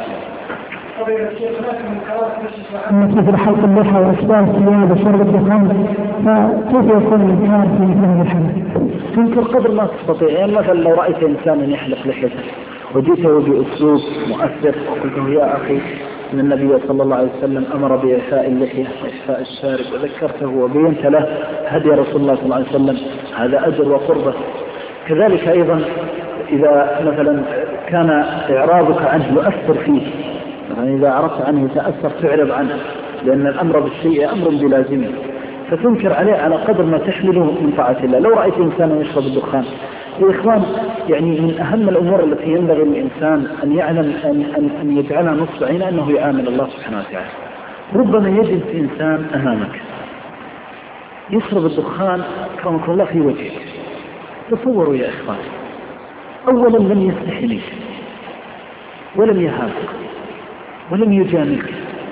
Speaker 3: مثل حلق اللحى وأسباب الثياب وشرب الدخان، فكيف يكون الإنكار في مثل هذا الحدث؟
Speaker 1: تنكر قدر ما تستطيع. يعني مثلا لو رأيت إنسانا يحلق لحيته وجئته بأسلوب مؤثر وقلت له يا أخي من النبي صلى الله عليه وسلم أمر بإعفاء اللحية وإعفاء الشارب وذكرته وبينت له هدي رسول الله صلى الله عليه وسلم، هذا أجر وقربة. كذلك أيضا إذا مثلا كان إعراضك عنه يؤثر فيه، يعني إذا عرفت عنه تأثر تعرض عنه، لأن الأمر بالشيء أمر بلازمه، فتنكر عليه على قدر ما تحمله من طاعة الله. لو رأيت إنسانا يشرب الدخان يا إخوان، يعني من أهم الأمور التي ينبغي للإنسان أن يعلم أن, أن, أن يجعلها نصب عين أنه يعامل الله سبحانه وتعالى. ربما يجلس إنسان أمامك يشرب الدخان كرمك الله في وجهك. تصوروا يا إخوان أولا لم يستحي منك ولم يهابك ولم يجاملك،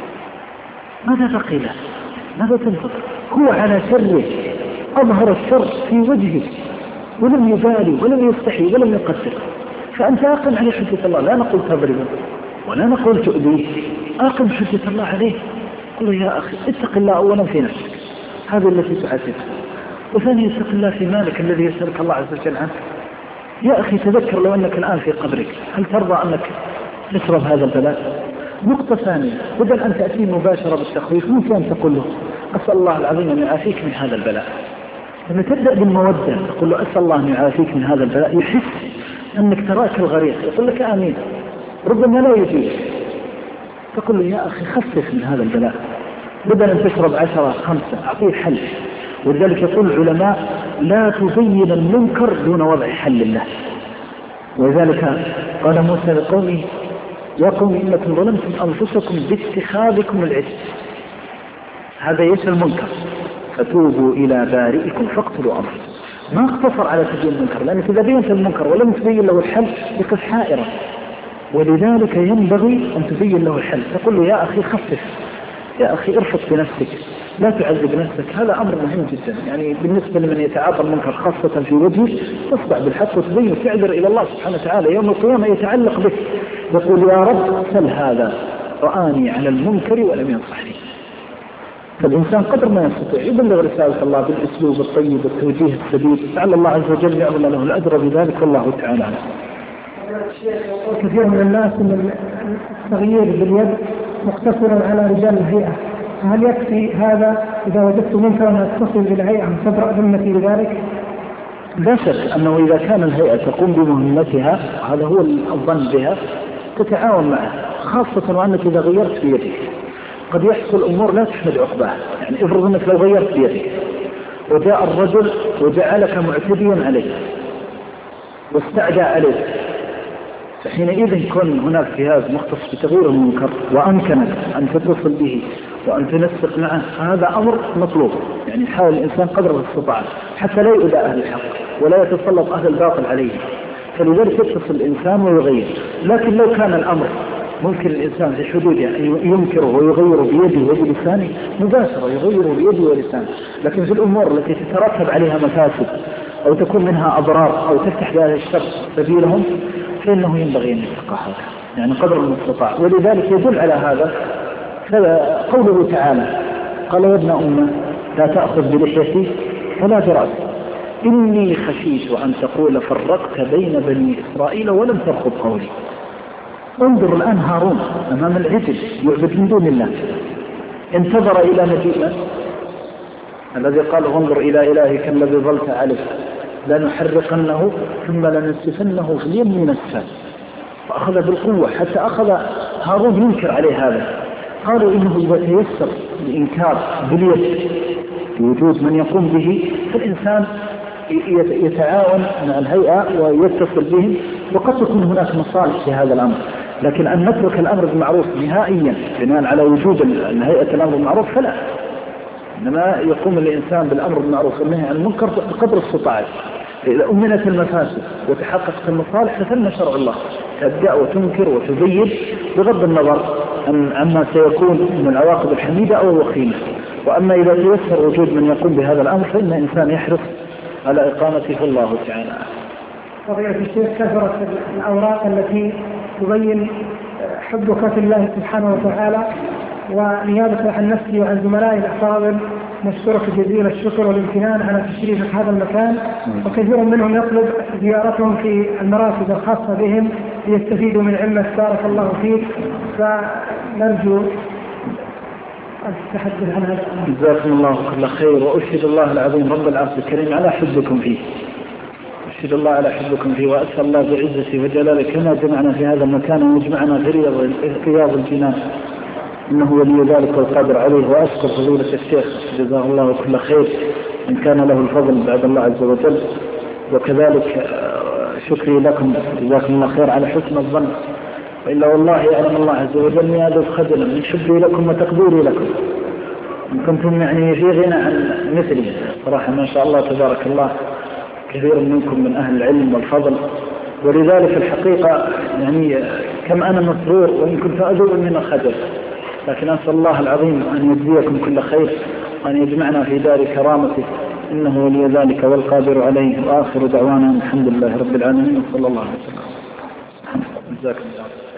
Speaker 1: ماذا بقي له؟ ماذا تنتظر؟ هو على شره أظهر الشر في وجهه ولم يبالي ولم يستحي ولم يقدر، فأنت أقم عليه حجة الله. لا نقول تضربه ولا نقول تؤذيه، أقم حجة الله عليه. قل له يا أخي اتق الله أولا في نفسك، هذه التي تعاتبها، وثانيا اتق الله في مالك الذي يسألك الله عز وجل عنه. يا أخي تذكر لو أنك الآن في قبرك هل ترضى أنك تشرب هذا البلاء؟ نقطة ثانية، بدل أن تأتي مباشرة بالتخويف ممكن أن تقول له أسأل الله العظيم أن يعافيك من هذا البلاء. لما تبدأ بالمودة تقول له أسأل الله أن يعافيك من هذا البلاء، يحس أنك تراك الغريق، يقول لك آمين. ربما لا يجيب، تقول له يا أخي خفف من هذا البلاء، بدل أن تشرب عشرة خمسة أعطيه حل. ولذلك يقول العلماء لا تبين المنكر دون وضع حل له. ولذلك قال موسى لقومه يا قوم إنكم ظلمتم أنفسكم باتخاذكم العجل، هذا يشمل المنكر، فتوبوا إلى بارئكم فاقتلوا أنفسكم. ما اقتصر على تبيين المنكر، لأنك إذا بينت المنكر ولم تبين له الحل يقف حائرا، ولذلك ينبغي أن تبين له الحل. تقول له يا أخي خفف، يا أخي ارفق بنفسك، لا تعذب نفسك. هذا أمر مهم جدا، يعني بالنسبة لمن يتعاطى المنكر خاصة في وجهه، تصدع بالحق وتبين وتعذر إلى الله سبحانه وتعالى يوم القيامة، يتعلق بك، يقول يا رب سل هذا رآني على المنكر ولم ينصحني. فالإنسان قدر ما يستطيع يبلغ رسالة الله بالأسلوب الطيب والتوجيه السديد، لعل الله عز وجل يعمل له الأجر بذلك، والله تعالى عنه.
Speaker 3: كثير من الناس من التغيير باليد مقتصر على رجال الهيئة، هل يكفي هذا إذا وجدت منكرا أن أتصل بالهيئة تبرأ ذمتي بذلك؟
Speaker 1: لا شك أنه إذا كان الهيئة تقوم بمهمتها هذا هو الظن بها تتعاون معها، خاصة وأنك إذا غيرت بيدك قد يحصل أمور لا تحمد عقباها. يعني افرض أنك لو غيرت بيدك وجاء الرجل وجعلك معتديا عليه واستعدى عليك، فحينئذ كن هناك جهاز مختص بتغيير المنكر وأمكنك أن تتصل به وأن تنسق معه، هذا أمر مطلوب. يعني حاول الإنسان قدر الاستطاعة حتى لا يؤذى أهل الحق ولا يتسلط أهل الباطل عليه، فلذلك يتصل الإنسان ويغير. لكن لو كان الأمر ممكن الإنسان في حدوده ينكره ويغيره بيده وبلسانه مباشرة، يغيره بيده ولسانه. لكن في الأمور التي تترتب عليها مفاسد أو تكون منها أضرار أو تفتح بها الشر سبيلهم فإنه ينبغي أن يتقى هذا، يعني قدر المستطاع. ولذلك يدل على هذا قوله تعالى قال يا ابن أمة لا تأخذ بلحيتي ولا برأسي إني خشيت أن تقول فرقت بين بني إسرائيل ولم ترخب قولي. انظر الآن هارون أمام العجل يعبد من دون الله، انتظر إلى مجيئه الذي قال انظر إلى إلهك الذي ظلت عليه لنحرقنه ثم لننسفنه في اليم نسفا، فأخذ بالقوة حتى أخذ هارون ينكر عليه هذا. قالوا إنه إذا تيسر الإنكار باليد بوجود من يقوم به فالإنسان يتعاون مع الهيئة ويتصل بهم، وقد تكون هناك مصالح في هذا الأمر. لكن أن نترك الأمر بالمعروف نهائيا بناء على وجود الهيئة الأمر بالمعروف فلا، إنما يقوم الإنسان بالأمر بالمعروف والنهي عن المنكر بقدر استطاعته. إذا أمنت المفاسد وتحققت المصالح فثم شرع الله، تبدأ وتنكر وتزيد بغض النظر عما سيكون من العواقب الحميدة أو الوخيمة. وأما إذا تيسر وجود من يقوم بهذا الأمر فإن الإنسان يحرص على إقامته الله تعالى.
Speaker 3: فضيلة الشيخ، كثرت الأوراق التي تبين حبك في الله سبحانه وتعالى، ونيابة عن نفسي وعن زملائي الأفاضل نشكرك جزيل الشكر والامتنان على تشريفك هذا المكان، وكثير منهم يطلب زيارتهم في المراكز الخاصة بهم ليستفيدوا من علمك بارك الله فيك، فنرجو أن تتحدث عن هذا الأمر.
Speaker 1: جزاكم الله كل خير، وأشهد الله العظيم رب العرش الكريم على حبكم فيه، أشهد الله على حبكم فيه، وأسأل الله بعزته وجلاله كما جمعنا في هذا المكان ويجمعنا في رياض الجنان إنه ولي ذلك والقادر عليه. وأشكر فضيلة الشيخ جزاه الله كل خير إن كان له الفضل بعد الله عز وجل، وكذلك شكري لكم جزاكم الله خير على حسن الظن، وإلا والله يعلم الله عز وجل هذا خجلا من شكري لكم وتقديري لكم، إن كنتم يعني في غنى عن مثلي صراحة ما شاء الله تبارك الله. كثير منكم من أهل العلم والفضل ولذلك الحقيقة يعني كم أنا مسرور وإن كنت أذوب من الخجل، لكن أسأل الله العظيم أن يجزيكم كل خير وأن يجمعنا في دار كرامته، إنه ولي ذلك والقادر عليه. وآخر دعوانا الحمد لله رب العالمين، وصلى الله عليه وسلم. جزاكم الله.